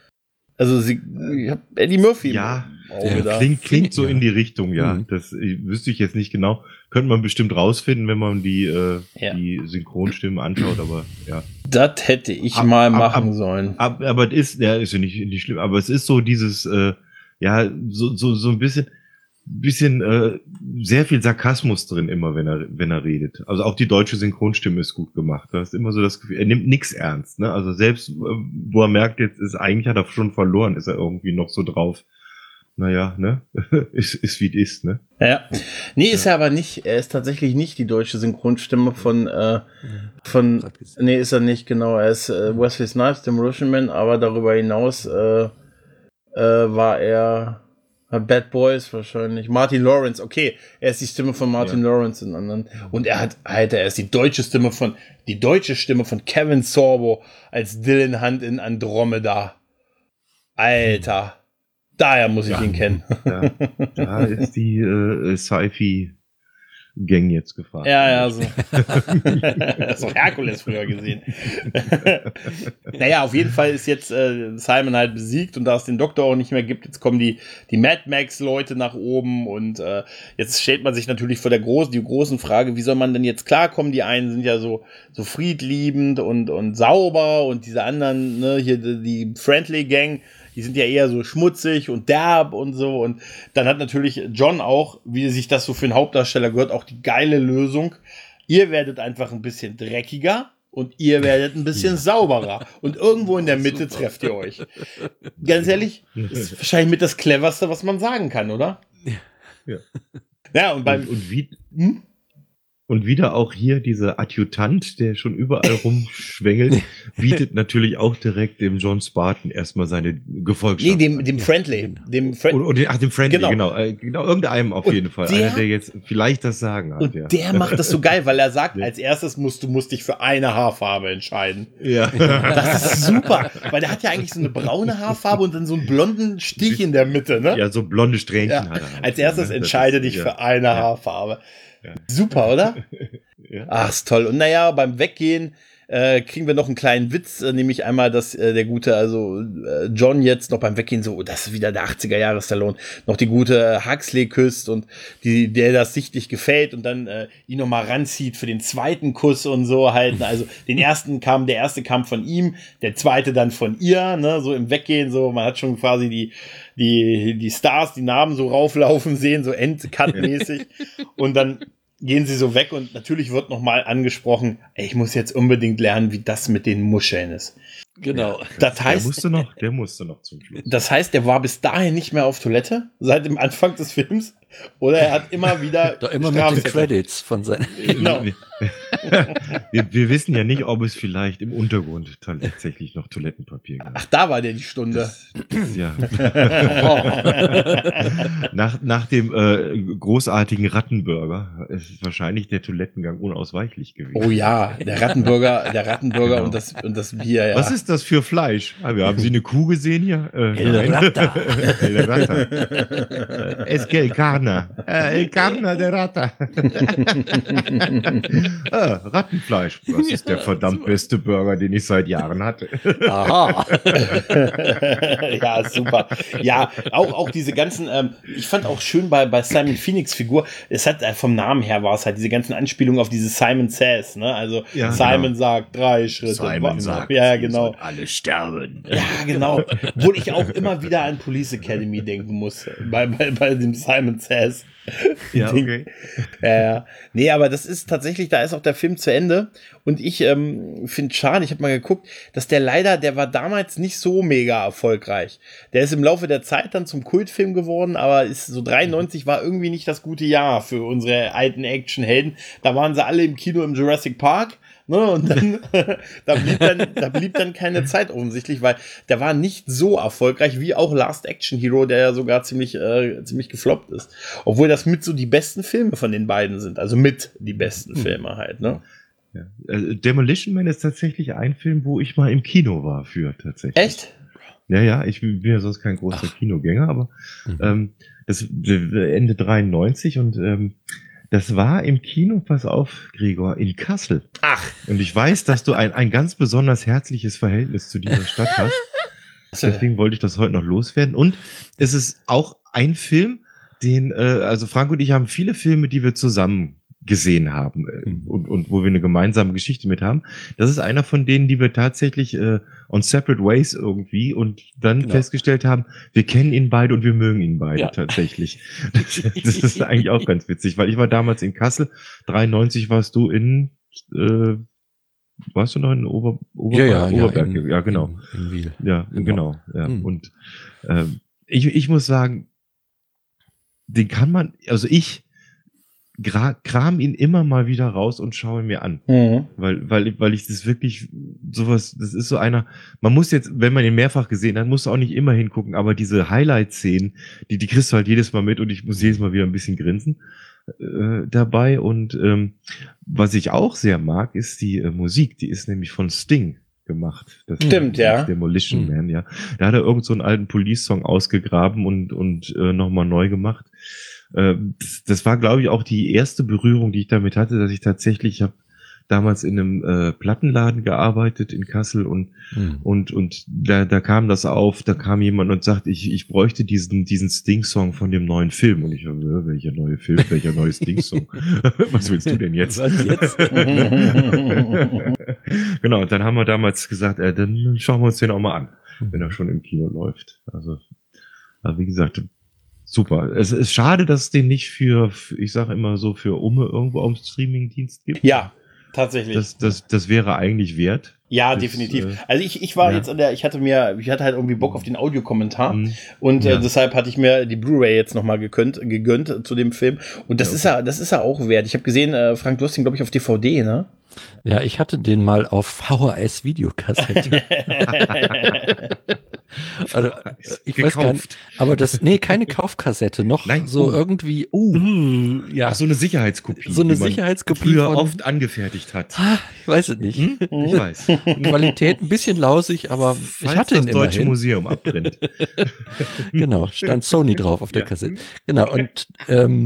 Also sie, ich hab Eddie Murphy. Ja, im Auge der da. Klingt, klingt so Ja. in die Richtung, ja. Mhm. Das äh, wüsste ich jetzt nicht genau. Könnte man bestimmt rausfinden, wenn man die, äh, Ja. die Synchronstimmen anschaut, aber ja. Das hätte ich Ab- mal ab- machen ab- sollen. Aber, aber es ist, ja, ist ja nicht, nicht schlimm, aber es ist so dieses, äh, ja, so, so, so ein bisschen, bisschen, äh, sehr viel Sarkasmus drin immer, wenn er, wenn er redet. Also auch die deutsche Synchronstimme ist gut gemacht. Du hast immer so das Gefühl, er nimmt nichts ernst, ne? Also selbst, äh, wo er merkt, jetzt ist, eigentlich hat er schon verloren, ist er irgendwie noch so drauf. Naja, ne? ist, ist wie es ist, ne? Ja. Nee, ist er aber nicht. Er ist tatsächlich nicht die deutsche Synchronstimme von, äh, von, Grad gesehen. nee, ist er nicht, genau. Er ist äh, Wesley Snipes, dem Russian, aber darüber hinaus äh, äh, war er äh, Bad Boys wahrscheinlich. Martin Lawrence, okay. Er ist die Stimme von Martin Ja. Lawrence in anderen. Und er hat, Alter, er ist die deutsche Stimme von, die deutsche Stimme von Kevin Sorbo als Dylan Hunt in Andromeda. Alter. Daher muss ich Ja. ihn kennen. Da, da ist die äh, Sci-Fi-Gang jetzt gefragt. Ja, ja, so. Das ist Herkules früher gesehen. Naja, auf jeden Fall ist jetzt äh, Simon halt besiegt und da es den Doktor auch nicht mehr gibt, jetzt kommen die, die Mad Max-Leute nach oben und äh, jetzt stellt man sich natürlich vor der großen, die großen Frage, wie soll man denn jetzt klarkommen? Die einen sind ja so, so friedliebend und, und sauber und diese anderen, ne, hier die, die Friendly Gang, die sind ja eher so schmutzig und derb und so. Und dann hat natürlich John auch, wie sich das so für einen Hauptdarsteller gehört, auch die geile Lösung. Ihr werdet einfach ein bisschen dreckiger und ihr werdet ein bisschen sauberer. Und irgendwo in der Mitte trefft ihr euch. Ganz ehrlich, ist wahrscheinlich mit das Cleverste, was man sagen kann, oder? Ja. Ja, und beim... Und, und, wie, Hm? und wieder auch hier dieser Adjutant, der schon überall rumschwängelt, bietet natürlich auch direkt dem John Spartan erstmal seine Gefolgschaft. Nee, dem, dem Friendly. Dem Friend Und, und, ach, dem Friendly, Genau. genau. Genau, äh, genau irgendeinem auf Und jeden Fall. der- Einer, der jetzt vielleicht das Sagen hat. und ja. der macht das so geil, weil er sagt, Ja. als erstes musst du musst dich für eine Haarfarbe entscheiden. ja. Das ist super, weil der hat ja eigentlich so eine braune Haarfarbe und dann so einen blonden Stich in der Mitte, ne? ja, so blonde Strähnchen Ja. hat er. halt, Als erstes ne? Das entscheide ist- dich ja. für eine Ja. Haarfarbe. Ja. Super, oder? Ja. Ach, ist toll. Und naja, beim Weggehen äh, kriegen wir noch einen kleinen Witz, äh, nämlich einmal, dass äh, der gute, also äh, John jetzt noch beim Weggehen so, oh, das ist wieder der achtziger Jahre Stallone, noch die gute Huxley küsst und die, der das sichtlich gefällt und dann äh, ihn noch mal ranzieht für den zweiten Kuss und so halt. Also den ersten kam, der erste kam von ihm, der zweite dann von ihr, ne, so im Weggehen, so, man hat schon quasi die, die, die Stars, die Namen so rauflaufen sehen, so End-Cut-mäßig und dann gehen sie so weg und natürlich wird noch mal angesprochen, ey, ich muss jetzt unbedingt lernen, wie das mit den Muscheln ist. Genau. Das heißt, der musste noch, der musste noch zum Schluss. Das heißt, der war bis dahin nicht mehr auf Toilette, seit dem Anfang des Films, oder er hat immer wieder Doch immer mit den Strafzettel. Credits von seinen. Genau. Wir, wir wissen ja nicht, ob es vielleicht im Untergrund tatsächlich noch Toilettenpapier gab. Ach, da war der die Stunde. Das, das, ja. nach, nach dem äh, großartigen Rattenburger ist wahrscheinlich der Toilettengang unausweichlich gewesen. Oh ja, der Rattenburger, der Rattenburger Genau. und das und das Bier, ja. Was ist das für Fleisch? Ah, wir haben Sie eine Kuh gesehen hier? Äh, El nein. Rata. El Rata. Es que el carna. Äh, El carna de Rata. ah, Rattenfleisch. Das ist der verdammt beste Burger, den ich seit Jahren hatte. Aha. Ja, super. Ja, auch, auch diese ganzen, ähm, ich fand auch schön bei, bei Simon Phoenix Figur, es hat, äh, vom Namen her war es halt diese ganzen Anspielungen auf diese Simon Says, ne, also Ja, Simon genau. sagt drei Schritte. Simon sagt, ja, ihr genau. sollt alle sterben. Ja, genau. Obwohl ich auch immer wieder an Police Academy denken muss, bei, bei, bei dem Simon Says. Ja, okay. Ja, ja. Nee, aber das ist tatsächlich, da ist auch der Film zu Ende. Und ich ähm, finde schade, ich habe mal geguckt, dass der leider, der war damals nicht so mega erfolgreich. Der ist im Laufe der Zeit dann zum Kultfilm geworden, aber ist so dreiundneunzig war irgendwie nicht das gute Jahr für unsere alten Actionhelden. Da waren sie alle im Kino im Jurassic Park. Ne, und dann, da blieb dann, da blieb dann keine Zeit offensichtlich, weil der war nicht so erfolgreich wie auch Last Action Hero, der ja sogar ziemlich, äh, ziemlich gefloppt ist. Obwohl das mit so die besten Filme von den beiden sind, also mit die besten Filme halt, ne? Ja. Also Demolition Man ist tatsächlich ein Film, wo ich mal im Kino war für tatsächlich. Echt? Ja, ja, ich bin ja sonst kein großer Ach. Kinogänger, aber mhm. ähm, das Ende dreiundneunzig und ähm, das war im Kino, pass auf, Gregor, in Kassel. Ach. Und ich weiß, dass du ein, ein ganz besonders herzliches Verhältnis zu dieser Stadt hast. Deswegen wollte ich das heute noch loswerden. Und es ist auch ein Film, den, äh, also Frank und ich haben viele Filme, die wir zusammen gesehen haben äh, und, und wo wir eine gemeinsame Geschichte mit haben. Das ist einer von denen, die wir tatsächlich äh, on separate ways irgendwie und dann genau. festgestellt haben, wir kennen ihn beide und wir mögen ihn beide ja. tatsächlich. Das, das ist eigentlich auch ganz witzig, weil ich war damals in Kassel, dreiundneunzig warst du in, äh, warst du noch in Ober, Ober, ja, ja, Oberberg? Ja, in, ja genau. In, in Wiel. Ja, genau. Ja. Mhm. Und äh, ich, ich muss sagen, den kann man, also ich kram ihn immer mal wieder raus und schaue ihn mir an. Mhm. Weil, weil, weil ich das wirklich sowas, das ist so einer, man muss jetzt, wenn man ihn mehrfach gesehen hat, muss auch nicht immer hingucken, aber diese Highlight-Szenen, die, die kriegst du halt jedes Mal mit und ich muss jedes Mal wieder ein bisschen grinsen äh, dabei. Und ähm, was ich auch sehr mag, ist die äh, Musik, die ist nämlich von Sting gemacht. Das Stimmt, ja. Demolition mhm. Man, ja. Da hat er irgend so einen alten Police-Song ausgegraben und, und äh, nochmal neu gemacht. Das, das war, glaube ich, auch die erste Berührung, die ich damit hatte, dass ich tatsächlich, ich habe damals in einem äh, Plattenladen gearbeitet in Kassel und hm. und und da da kam das auf, da kam jemand und sagt, ich ich bräuchte diesen diesen Sting-Song von dem neuen Film und ich habe, äh, welcher neue Film, welcher neue Sting-Song? Was willst du denn jetzt? Was jetzt? Genau, und dann haben wir damals gesagt, äh, dann schauen wir uns den auch mal an, wenn er schon im Kino läuft. Also, also wie gesagt, super. Es ist schade, dass es den nicht für, ich sage immer so, für Umme irgendwo auf dem Streaming-Dienst gibt. Ja, tatsächlich. Das, das, das wäre eigentlich wert. Ja, das, definitiv. Äh, also ich, ich war ja. jetzt an der, ich hatte mir, ich hatte halt irgendwie Bock auf den Audiokommentar mhm. und ja. äh, deshalb hatte ich mir die Blu-ray jetzt nochmal gegönnt, gegönnt zu dem Film und das ja, okay. ist ja, das ist ja auch wert. Ich habe gesehen, äh, Frank, du hast den, glaube ich, auf D V D, ne? Ja, ich hatte den mal auf V H S-Videokassette. Also, ich Gekauft. weiß gar nicht, aber das, nee, keine Kaufkassette, noch Nein, so oh. irgendwie, uh, ja. Ach, so eine Sicherheitskopie. So eine die man Sicherheitskopie früher von, oft angefertigt hat. Ah, ich weiß es nicht. Hm? Ich weiß. Qualität ein bisschen lausig, aber Falls ich hatte ihn das Deutsche immerhin. Museum abbrennt. Genau, stand Sony drauf auf der Ja. Kassette. Genau, und ähm,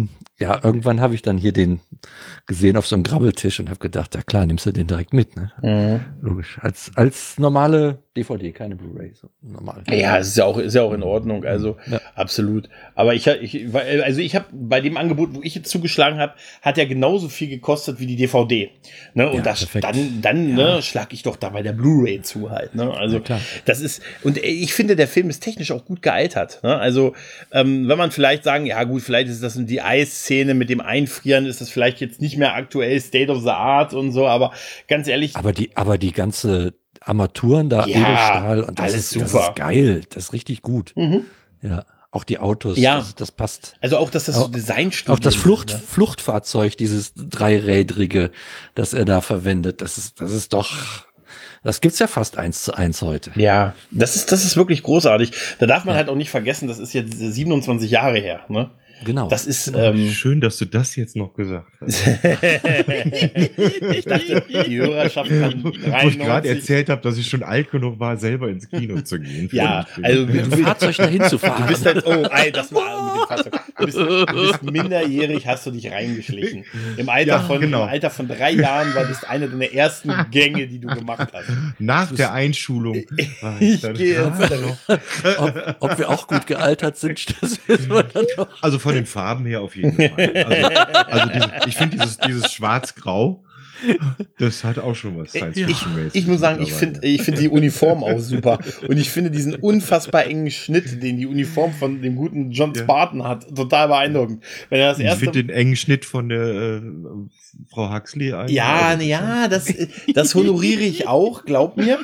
ja, irgendwann habe ich dann hier den gesehen auf so einem Grabbeltisch und habe gedacht, ja klar, nimmst du den direkt mit, ne? Mhm. Logisch. Als, als normale D V D, keine Blu-ray, so normal. Ja, es ist ja auch, ist ja auch in Ordnung, also Ja. absolut. Aber ich, ich also ich habe bei dem Angebot, wo ich jetzt zugeschlagen habe, hat ja genauso viel gekostet wie die D V D. Ne? Und Ja, das, perfekt. dann, dann Ja. ne, schlag ich doch da bei der Blu-ray zu halt. Ne? Also Ja, klar. das ist, und ich finde, der Film ist technisch auch gut gealtert. Ne? Also ähm, wenn man vielleicht sagen, ja gut, vielleicht ist das die Eisszene mit dem Einfrieren, ist das vielleicht jetzt nicht mehr aktuell State of the Art und so, aber ganz ehrlich, Aber die, aber die ganze Armaturen da, Ja, Edelstahl und das alles ist, das super. ist geil. Das ist richtig gut. mhm. Ja. Auch die Autos, Ja. das, das passt. also auch, dass das so Auch- Designstudien Auch das Flucht, sind, ne? Fluchtfahrzeug, dieses dreirädrige, das er da verwendet, das ist, das ist doch, das gibt's ja fast eins zu eins heute. Ja, das ist, das ist wirklich großig. Da darf man halt auch nicht vergessen, das ist jetzt siebenundzwanzig Jahre her. Ne? Genau. Das ist, ähm, Schön, dass du das jetzt noch gesagt hast. ich dachte, die Hörerschaft kann Wo ich gerade dreiundneunzig. erzählt habe, dass ich schon alt genug war, selber ins Kino zu gehen. für Ja, den Film. also mit dem Fahrzeug dahin zu fahren. du bist halt, oh, ey, das mal mit dem Fahrzeug. Du bist, du bist minderjährig, hast du dich reingeschlichen. Im Alter Ja, von, genau. im Alter von drei Jahren war das eine deiner ersten Gänge, die du gemacht hast. Nach der Einschulung. war Ich dann gehe jetzt gerade noch. ob, ob wir auch gut gealtert sind, das wissen wir dann noch. Also von den Farben her auf jeden Fall. Also, also diese, ich finde dieses, dieses Schwarz-Grau, das hat auch schon was science Ich, fiction ich muss sagen, ich finde ich finde die Uniform auch super. Und ich finde diesen unfassbar engen Schnitt, den die Uniform von dem guten John Ja. Spartan hat, total beeindruckend. Wenn er das Ich erste. finde den engen Schnitt von der äh, Frau Huxley ein. Ja, also, ne, ja, das, das honoriere ich auch, glaub mir.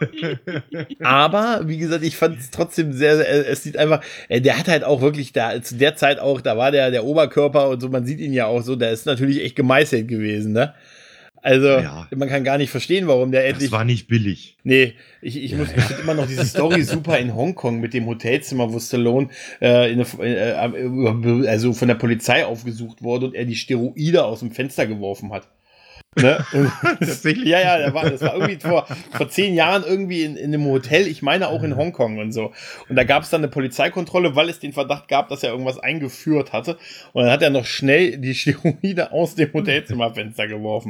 Aber, wie gesagt, ich fand es trotzdem sehr, sehr, es sieht einfach, äh, der hat halt auch wirklich da, zu der Zeit auch, da war der, der Oberkörper und so, man sieht ihn ja auch so, der ist natürlich echt gemeißelt gewesen, ne? Also, Ja. man kann gar nicht verstehen, warum der endlich. Das war nicht billig. Nee, ich, ich muss ich find immer noch diese Story super in Hongkong mit dem Hotelzimmer, wo Stallone äh, in eine, äh, also von der Polizei aufgesucht wurde und er die Steroide aus dem Fenster geworfen hat. Ne? Und Tatsächlich? Ja, ja, das war, das war irgendwie vor, vor zehn Jahren irgendwie in, in einem Hotel, ich meine auch in Hongkong und so. Und da gab es dann eine Polizeikontrolle, weil es den Verdacht gab, dass er irgendwas eingeführt hatte. Und dann hat er noch schnell die Steroide aus dem Hotelzimmerfenster geworfen.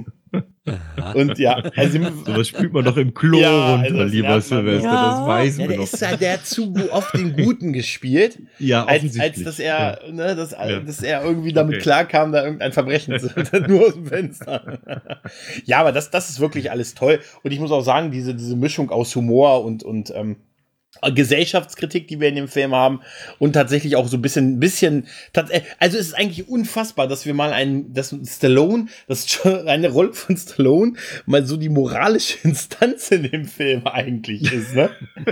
Und ja, also So was spült man doch im Klo Ja, runter, also das lieber lernt man. Silvester, Ja. das weiß ja, man der doch. ist ja, der hat zu gu- oft den Guten gespielt, Ja, als, offensichtlich. als dass er, ne, dass, Ja. dass er irgendwie damit Okay. klarkam, da irgendein Verbrechen zu nur aus dem Fenster. Ja, aber das, das ist wirklich alles toll. Und ich muss auch sagen, diese, diese Mischung aus Humor und, und ähm, Gesellschaftskritik, die wir in dem Film haben und tatsächlich auch so ein bisschen, bisschen, tats- äh, also es ist eigentlich unfassbar, dass wir mal einen, dass Stallone, das schon eine Rolle von Stallone mal so die moralische Instanz in dem Film eigentlich ist, ne?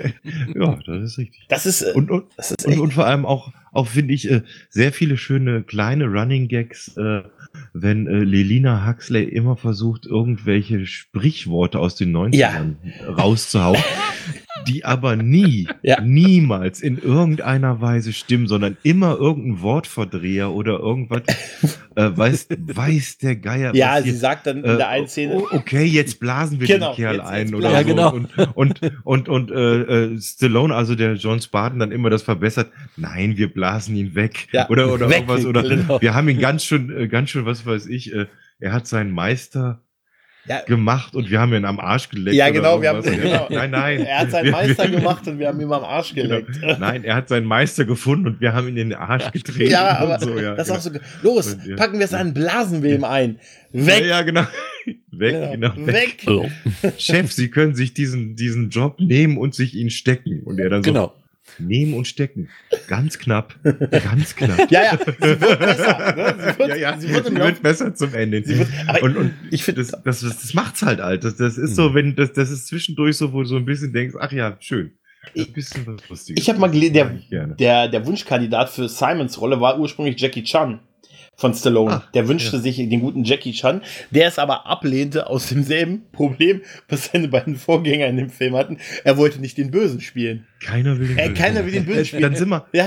Ja, das ist richtig. Das ist, äh, Und, und, das ist und, echt, und vor allem auch, auch finde ich, äh, sehr viele schöne kleine Running Gags, äh, wenn äh, Lelina Huxley immer versucht, irgendwelche Sprichworte aus den neunzigern rauszuhauen, die aber nie, Ja. niemals in irgendeiner Weise stimmen, sondern immer irgendein Wortverdreher oder irgendwas, äh, weiß, weiß der Geier. ja, was sie hier- sagt dann in Äh, der einen Szene, o- okay, jetzt blasen wir Genau, den Kerl jetzt- ein jetzt oder blasen so. wir. Und, und, und, und äh, äh, Stallone, also der John Spartan, dann immer das verbessert. Nein, wir blasen ihn weg. Ja, Oder, oder weg, irgendwas. Oder genau. wir haben ihn ganz schön, äh, ganz schön, was weiß ich, äh, er hat seinen Meister ja, gemacht und wir haben ihn am Arsch geleckt. Ja, oder genau, wir haben- irgendwas. Und er- genau. Nein, nein. er hat seinen Wir- Meister wir- gemacht und wir haben ihm am Arsch Genau. geleckt. Nein, er hat seinen Meister gefunden und wir haben ihn in den Arsch getreten. Ja, und aber so, ja, das ist genau. auch so, los, Und, ja. packen wir es an, blasen wir ihm ein. Weg, Ja, ja, genau. Weg, Ja, genau. weg. So, Chef, Sie können sich diesen, diesen Job nehmen und sich ihn stecken. Und er dann so, genau. nehmen und stecken. Ganz knapp. Ganz knapp. Ja, ja, sie wird besser. Ne? Sie wird, ja, ja, sie wird im sie Laufe. wird besser zum Ende. Sie wird, aber und, und ich finde, das, das, das, das macht's halt alt. Das, das ist so, wenn, das, das ist zwischendurch so, wo du so ein bisschen denkst, ach ja, schön. Ein bisschen was Lustiges. ich habe mal gelesen, der, Mag ich gerne. der, der Wunschkandidat für Simons Rolle war ursprünglich Jackie Chan von Stallone. Ach, der wünschte ja. sich den guten Jackie Chan, der es aber ablehnte aus demselben Problem, was seine beiden Vorgänger in dem Film hatten. Er wollte nicht den Bösen spielen. Keiner will den Äh, Bösen. keiner will den Bösen spielen. Dann sind wir, Ja,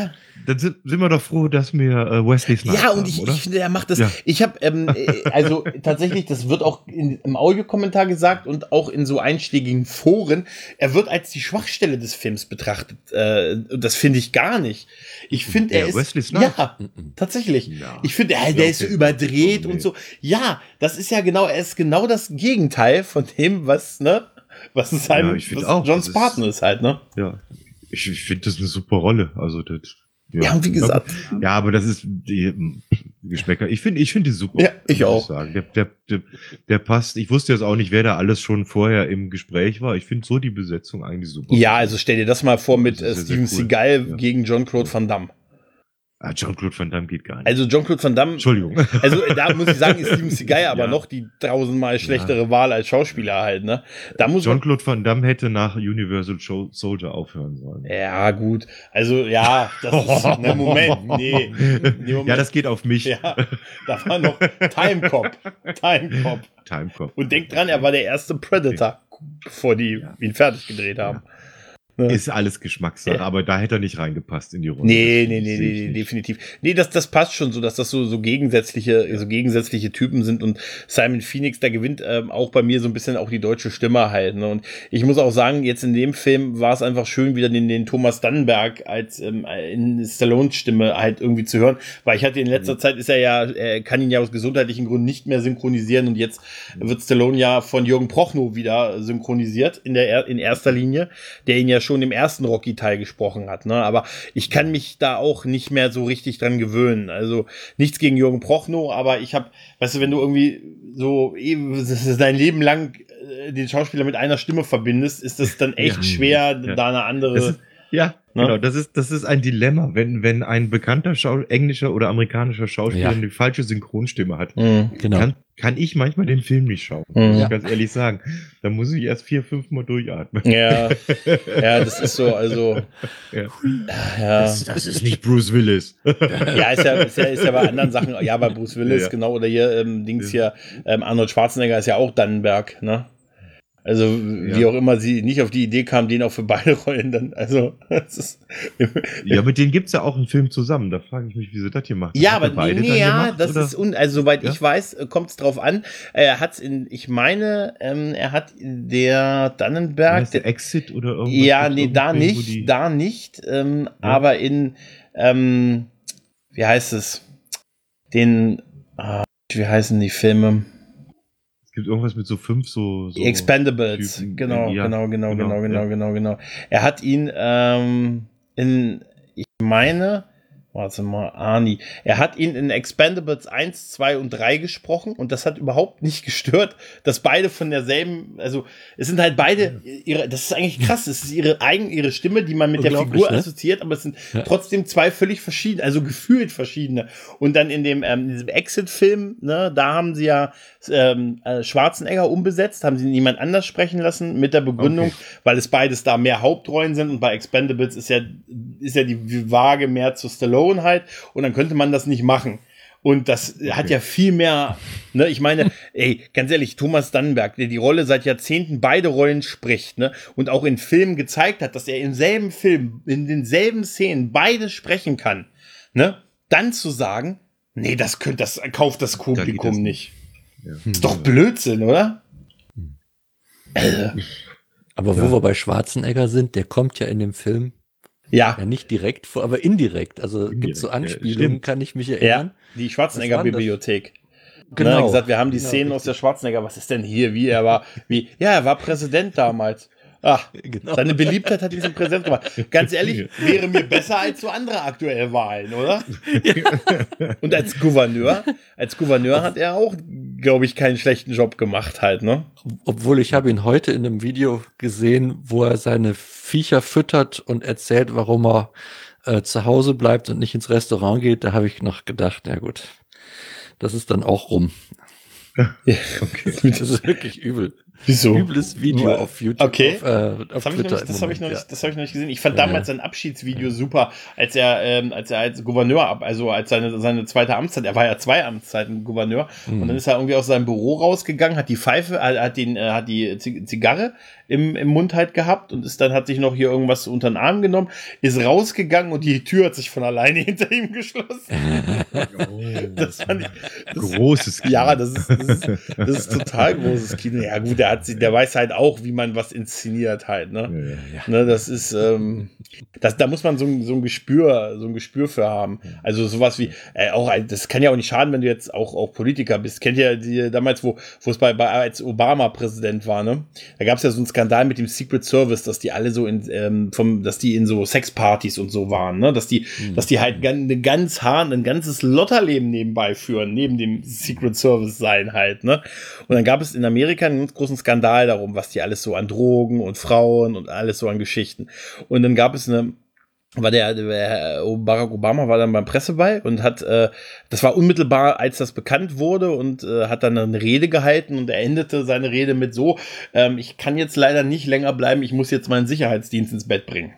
dann sind, sind wir doch froh, dass wir äh, Wesley Snipes Ja, und ich, haben, oder? ich finde, er macht das. Ja. Ich habe, ähm, äh, also tatsächlich, das wird auch in, im Audiokommentar gesagt und auch in so einschlägigen Foren, er wird als die Schwachstelle des Films betrachtet. Äh, und das finde ich gar nicht. Ich finde, er Der ist. Wesley Snipes? Ja, tatsächlich. Ja. Ich finde, er, Ja, der ist so okay. überdreht Oh, nee. und so. Ja, das ist ja genau, er ist genau das Gegenteil von dem, was, ne? Was es halt, Ja, ich find was auch, John das ist- Spartan ist halt, ne? Ja, ich, ich finde das eine super Rolle. Also das, Ja, und wie gesagt. Ja, aber das ist die mm, Geschmäcker. Ich finde, ich finde die super. Ja, ich muss auch. Sagen. Der, der, der, der passt. Ich wusste jetzt auch nicht, wer da alles schon vorher im Gespräch war. Ich finde so die Besetzung eigentlich super. Ja, also stell dir das mal vor mit Das äh, ist Steven sehr, sehr cool. Seagal Ja. gegen Jean-Claude Van Damme. Ah, Jean-Claude Van Damme geht gar nicht. Also Jean-Claude Van Damme, Entschuldigung. also da muss ich sagen, ist Steven Seagal aber Ja. noch die tausendmal schlechtere Wahl als Schauspieler halt, ne? Da muss man, Jean-Claude Van Damme hätte nach Universal Show Soldier aufhören sollen. ja, gut. Also, ja, das ist, ne, Moment, nee, nee, Moment. Ja, das geht auf mich. Ja, da war noch Time Cop, Time Cop. Timecop. Und denk dran, er war der erste Predator, bevor die ihn fertig gedreht haben. Ne? Ist alles Geschmackssache, Ja. aber da hätte er nicht reingepasst in die Runde. Nee, Das nee, nee, sehe ich nee, nicht. definitiv. Nee, das, das passt schon so, dass das so, so gegensätzliche, so gegensätzliche Typen sind und Simon Phoenix, da gewinnt ähm, auch bei mir so ein bisschen auch die deutsche Stimme halt, ne? Und ich muss auch sagen, jetzt in dem Film war es einfach schön, wieder den, den Thomas Dannenberg als ähm, in Stallones Stimme halt irgendwie zu hören, weil ich hatte in letzter Mhm. Zeit ist er ja, er kann ihn ja aus gesundheitlichen Gründen nicht mehr synchronisieren und jetzt wird Stallone ja von Jürgen Prochnow wieder synchronisiert in der, in erster Linie, der ihn ja schon im ersten Rocky Teil gesprochen hat, ne? Aber ich kann mich da auch nicht mehr so richtig dran gewöhnen. Also nichts gegen Jürgen Prochnow, aber ich habe, weißt du, wenn du irgendwie so eben dein Leben lang äh, den Schauspieler mit einer Stimme verbindest, ist das dann echt Ja. schwer, Ja. da eine andere. Das ist, ja, Ne? genau. Das ist, das ist ein Dilemma, wenn, wenn ein bekannter Schau englischer oder amerikanischer Schauspieler Ja. die falsche Synchronstimme hat. Mhm. Genau. Kann, kann ich manchmal den Film nicht schauen. Mhm. Muss Ja. ich ganz ehrlich sagen. Da muss ich erst vier, fünf Mal durchatmen. Ja, ja, das ist so, also, Ja. ja. Das, das ist nicht Bruce Willis. Ja, ist ja, ist ja, ist ja bei anderen Sachen, ja, bei Bruce Willis, Ja. genau, oder hier, ähm, Dings hier, ähm, Arnold Schwarzenegger ist ja auch Dannenberg, ne? Also, wie Ja. auch immer sie nicht auf die Idee kam, den auch für beide Rollen dann, also, das ist, Ja, mit denen gibt's ja auch einen Film zusammen. Da frage ich mich, wie sie das hier machen. ja, Hat aber er beide nee, dann ja, gemacht, das oder? ist, un also, soweit Ja? ich weiß, kommt es drauf an, er hat's in, ich meine, ähm, er hat der Dannenberg, Heißt der Exit oder irgendwas? ja, Gibt's nee, da irgendeinen Film, wo nicht, die- da nicht, ähm, aber in, ähm, wie heißt es, den, ah, wie heißen die Filme? Es gibt irgendwas mit so fünf so. so Die Expendables, Typen. genau, Ja, genau, genau, genau, genau, genau, ja. genau, genau. Er hat ihn ähm, in, ich meine, warte mal, Arnie, er hat ihn in Expendables eins, zwei und drei gesprochen und das hat überhaupt nicht gestört, dass beide von derselben, also es sind halt beide, ihre, das ist eigentlich krass, es ist ihre eigen, ihre Stimme, die man mit der Unglaublich, Figur ne? assoziiert, aber es sind Ja. trotzdem zwei völlig verschiedene, also gefühlt verschiedene. Und dann in dem ähm, in diesem Exit-Film, ne, da haben sie ja ähm, äh, Schwarzenegger umbesetzt, haben sie niemand anders sprechen lassen mit der Begründung, Okay. weil es beides da mehr Hauptrollen sind und bei Expendables ist ja ist ja die Waage mehr zu Stallone halt und dann könnte man das nicht machen. Und das hat ja viel mehr, ne, ich meine, ey, ganz ehrlich, Thomas Dannenberg, der die Rolle seit Jahrzehnten beide Rollen spricht, ne, und auch in Filmen gezeigt hat, dass er im selben Film, in denselben Szenen beide sprechen kann, ne, dann zu sagen, nee, das könnte, das kauft das Publikum das nicht. Ja. Ist doch Blödsinn, oder? Also, Aber wo Ja. wir bei Schwarzenegger sind, der kommt ja in dem Film ja, ja nicht direkt vor, aber indirekt. Also Indirekt, gibt so ja, Anspielungen, stimmt. kann ich mich ja, erinnern. die Schwarzenegger-Bibliothek. Genau. Genau. Ne, gesagt, wir haben die Genau, Szenen aus richtig. der Schwarzenegger. Was ist denn hier? Wie er war? Wie? Ja, er war Präsident damals. Ach, Genau. seine Beliebtheit hat diesen Präsident gemacht. Ganz ehrlich, wäre mir besser als so andere aktuelle Wahlen, oder? Und als Gouverneur, als Gouverneur hat er auch, glaube ich, keinen schlechten Job gemacht halt, ne? Obwohl ich habe ihn heute in einem Video gesehen, wo er seine Viecher füttert und erzählt, warum er äh, zu Hause bleibt und nicht ins Restaurant geht. Da habe ich noch gedacht, na gut, das ist dann auch rum. Ja, Das ist wirklich übel. Wieso? Übles Video auf YouTube. Okay. Auf, äh, auf das habe ich, noch nicht, das hab ich, noch ja. nicht, das hab ich noch nicht gesehen. Ich fand Ja, damals ja. sein Abschiedsvideo super, als er, ähm, als er als Gouverneur, ab, also als seine, seine zweite Amtszeit, er war ja zwei Amtszeiten Gouverneur, Mhm. und dann ist er irgendwie aus seinem Büro rausgegangen, hat die Pfeife, hat, hat, den, äh, hat die Zigarre im, im Mund halt gehabt und ist dann, hat sich noch hier irgendwas unter den Arm genommen, ist rausgegangen und die Tür hat sich von alleine hinter ihm geschlossen. Oh, Das fand ich, das, großes Kino. ja, das ist, das ist, das ist total großes Kino. Ja gut, der hat sie, der weiß halt auch, wie man was inszeniert halt, ne? Ja, ja. Ne, das ist, ähm, das, da muss man so ein, so ein Gespür, so ein Gespür für haben. Also sowas wie, äh, auch, ein- das kann ja auch nicht schaden, wenn du jetzt auch, auch Politiker bist. Kennt ihr die damals, wo, wo es bei, bei, als Obama Präsident war, ne? Da gab es ja so einen Skandal mit dem Secret Service, dass die alle so in, ähm, vom, dass die in so Sexpartys und so waren, ne? Dass die, mhm. dass die halt ganz, eine ganz hart, ein ganzes Lotterleben nebenbei führen, neben dem Secret Service sein halt, ne? Und dann gab es in Amerika einen ganz großen Skandal darum, was die alles so an Drogen und Frauen und alles so an Geschichten. Und dann gab es eine, war der, der Barack Obama war dann beim Presseball und hat, äh, das war unmittelbar, als das bekannt wurde, und äh, hat dann eine Rede gehalten, und er endete seine Rede mit so, ähm, ich kann jetzt leider nicht länger bleiben, ich muss jetzt meinen Sicherheitsdienst ins Bett bringen.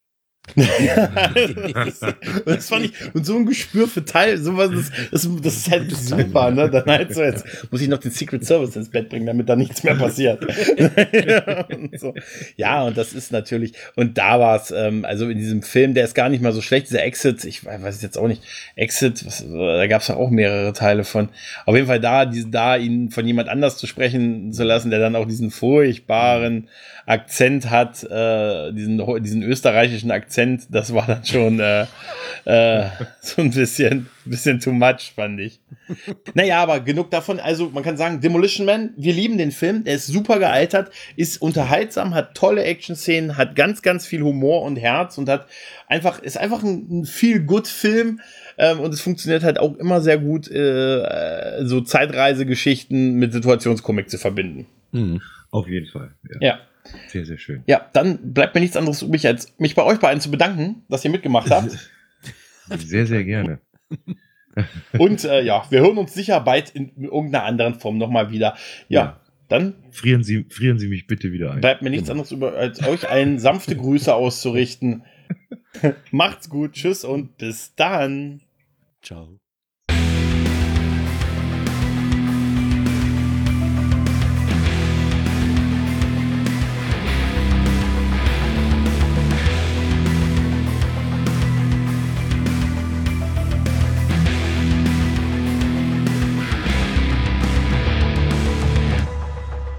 das, das fand ich, und so ein Gespür für Teil, sowas, das, das, das ist halt super, ne? Dann halt so, jetzt muss ich noch den Secret Service ins Bett bringen, damit da nichts mehr passiert. und so. Ja, und das ist natürlich, und da war es, ähm, also in diesem Film, der ist gar nicht mal so schlecht, dieser Exit, ich weiß es jetzt auch nicht, Exit, was, da gab es ja auch mehrere Teile von. Auf jeden Fall da, die, da ihn von jemand anders zu sprechen zu lassen, der dann auch diesen furchtbaren Akzent hat, äh, diesen, diesen österreichischen Akzent, das war dann schon äh, äh, so ein bisschen, bisschen too much, fand ich. Naja, aber genug davon. Also man kann sagen, Demolition Man, wir lieben den Film, der ist super gealtert, ist unterhaltsam, hat tolle Action-Szenen, hat ganz, ganz viel Humor und Herz und hat einfach, ist einfach ein, ein Feel-Good-Film. Ähm, und es funktioniert halt auch immer sehr gut, äh, so Zeitreisegeschichten mit Situationskomik zu verbinden. Mhm. Auf jeden Fall. Ja. Ja. Sehr, sehr schön. Ja, dann bleibt mir nichts anderes übrig, als mich bei euch beiden zu bedanken, dass ihr mitgemacht habt. Sehr, sehr gerne. Und äh, ja, wir hören uns sicher bald in irgendeiner anderen Form nochmal wieder. Ja, ja, dann frieren Sie, frieren Sie mich bitte wieder ein. Bleibt mir nichts anderes über, als euch allen sanfte Grüße auszurichten. Macht's gut, tschüss und bis dann. Ciao.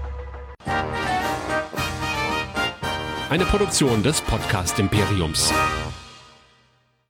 Eine Produktion des Podcast Imperiums.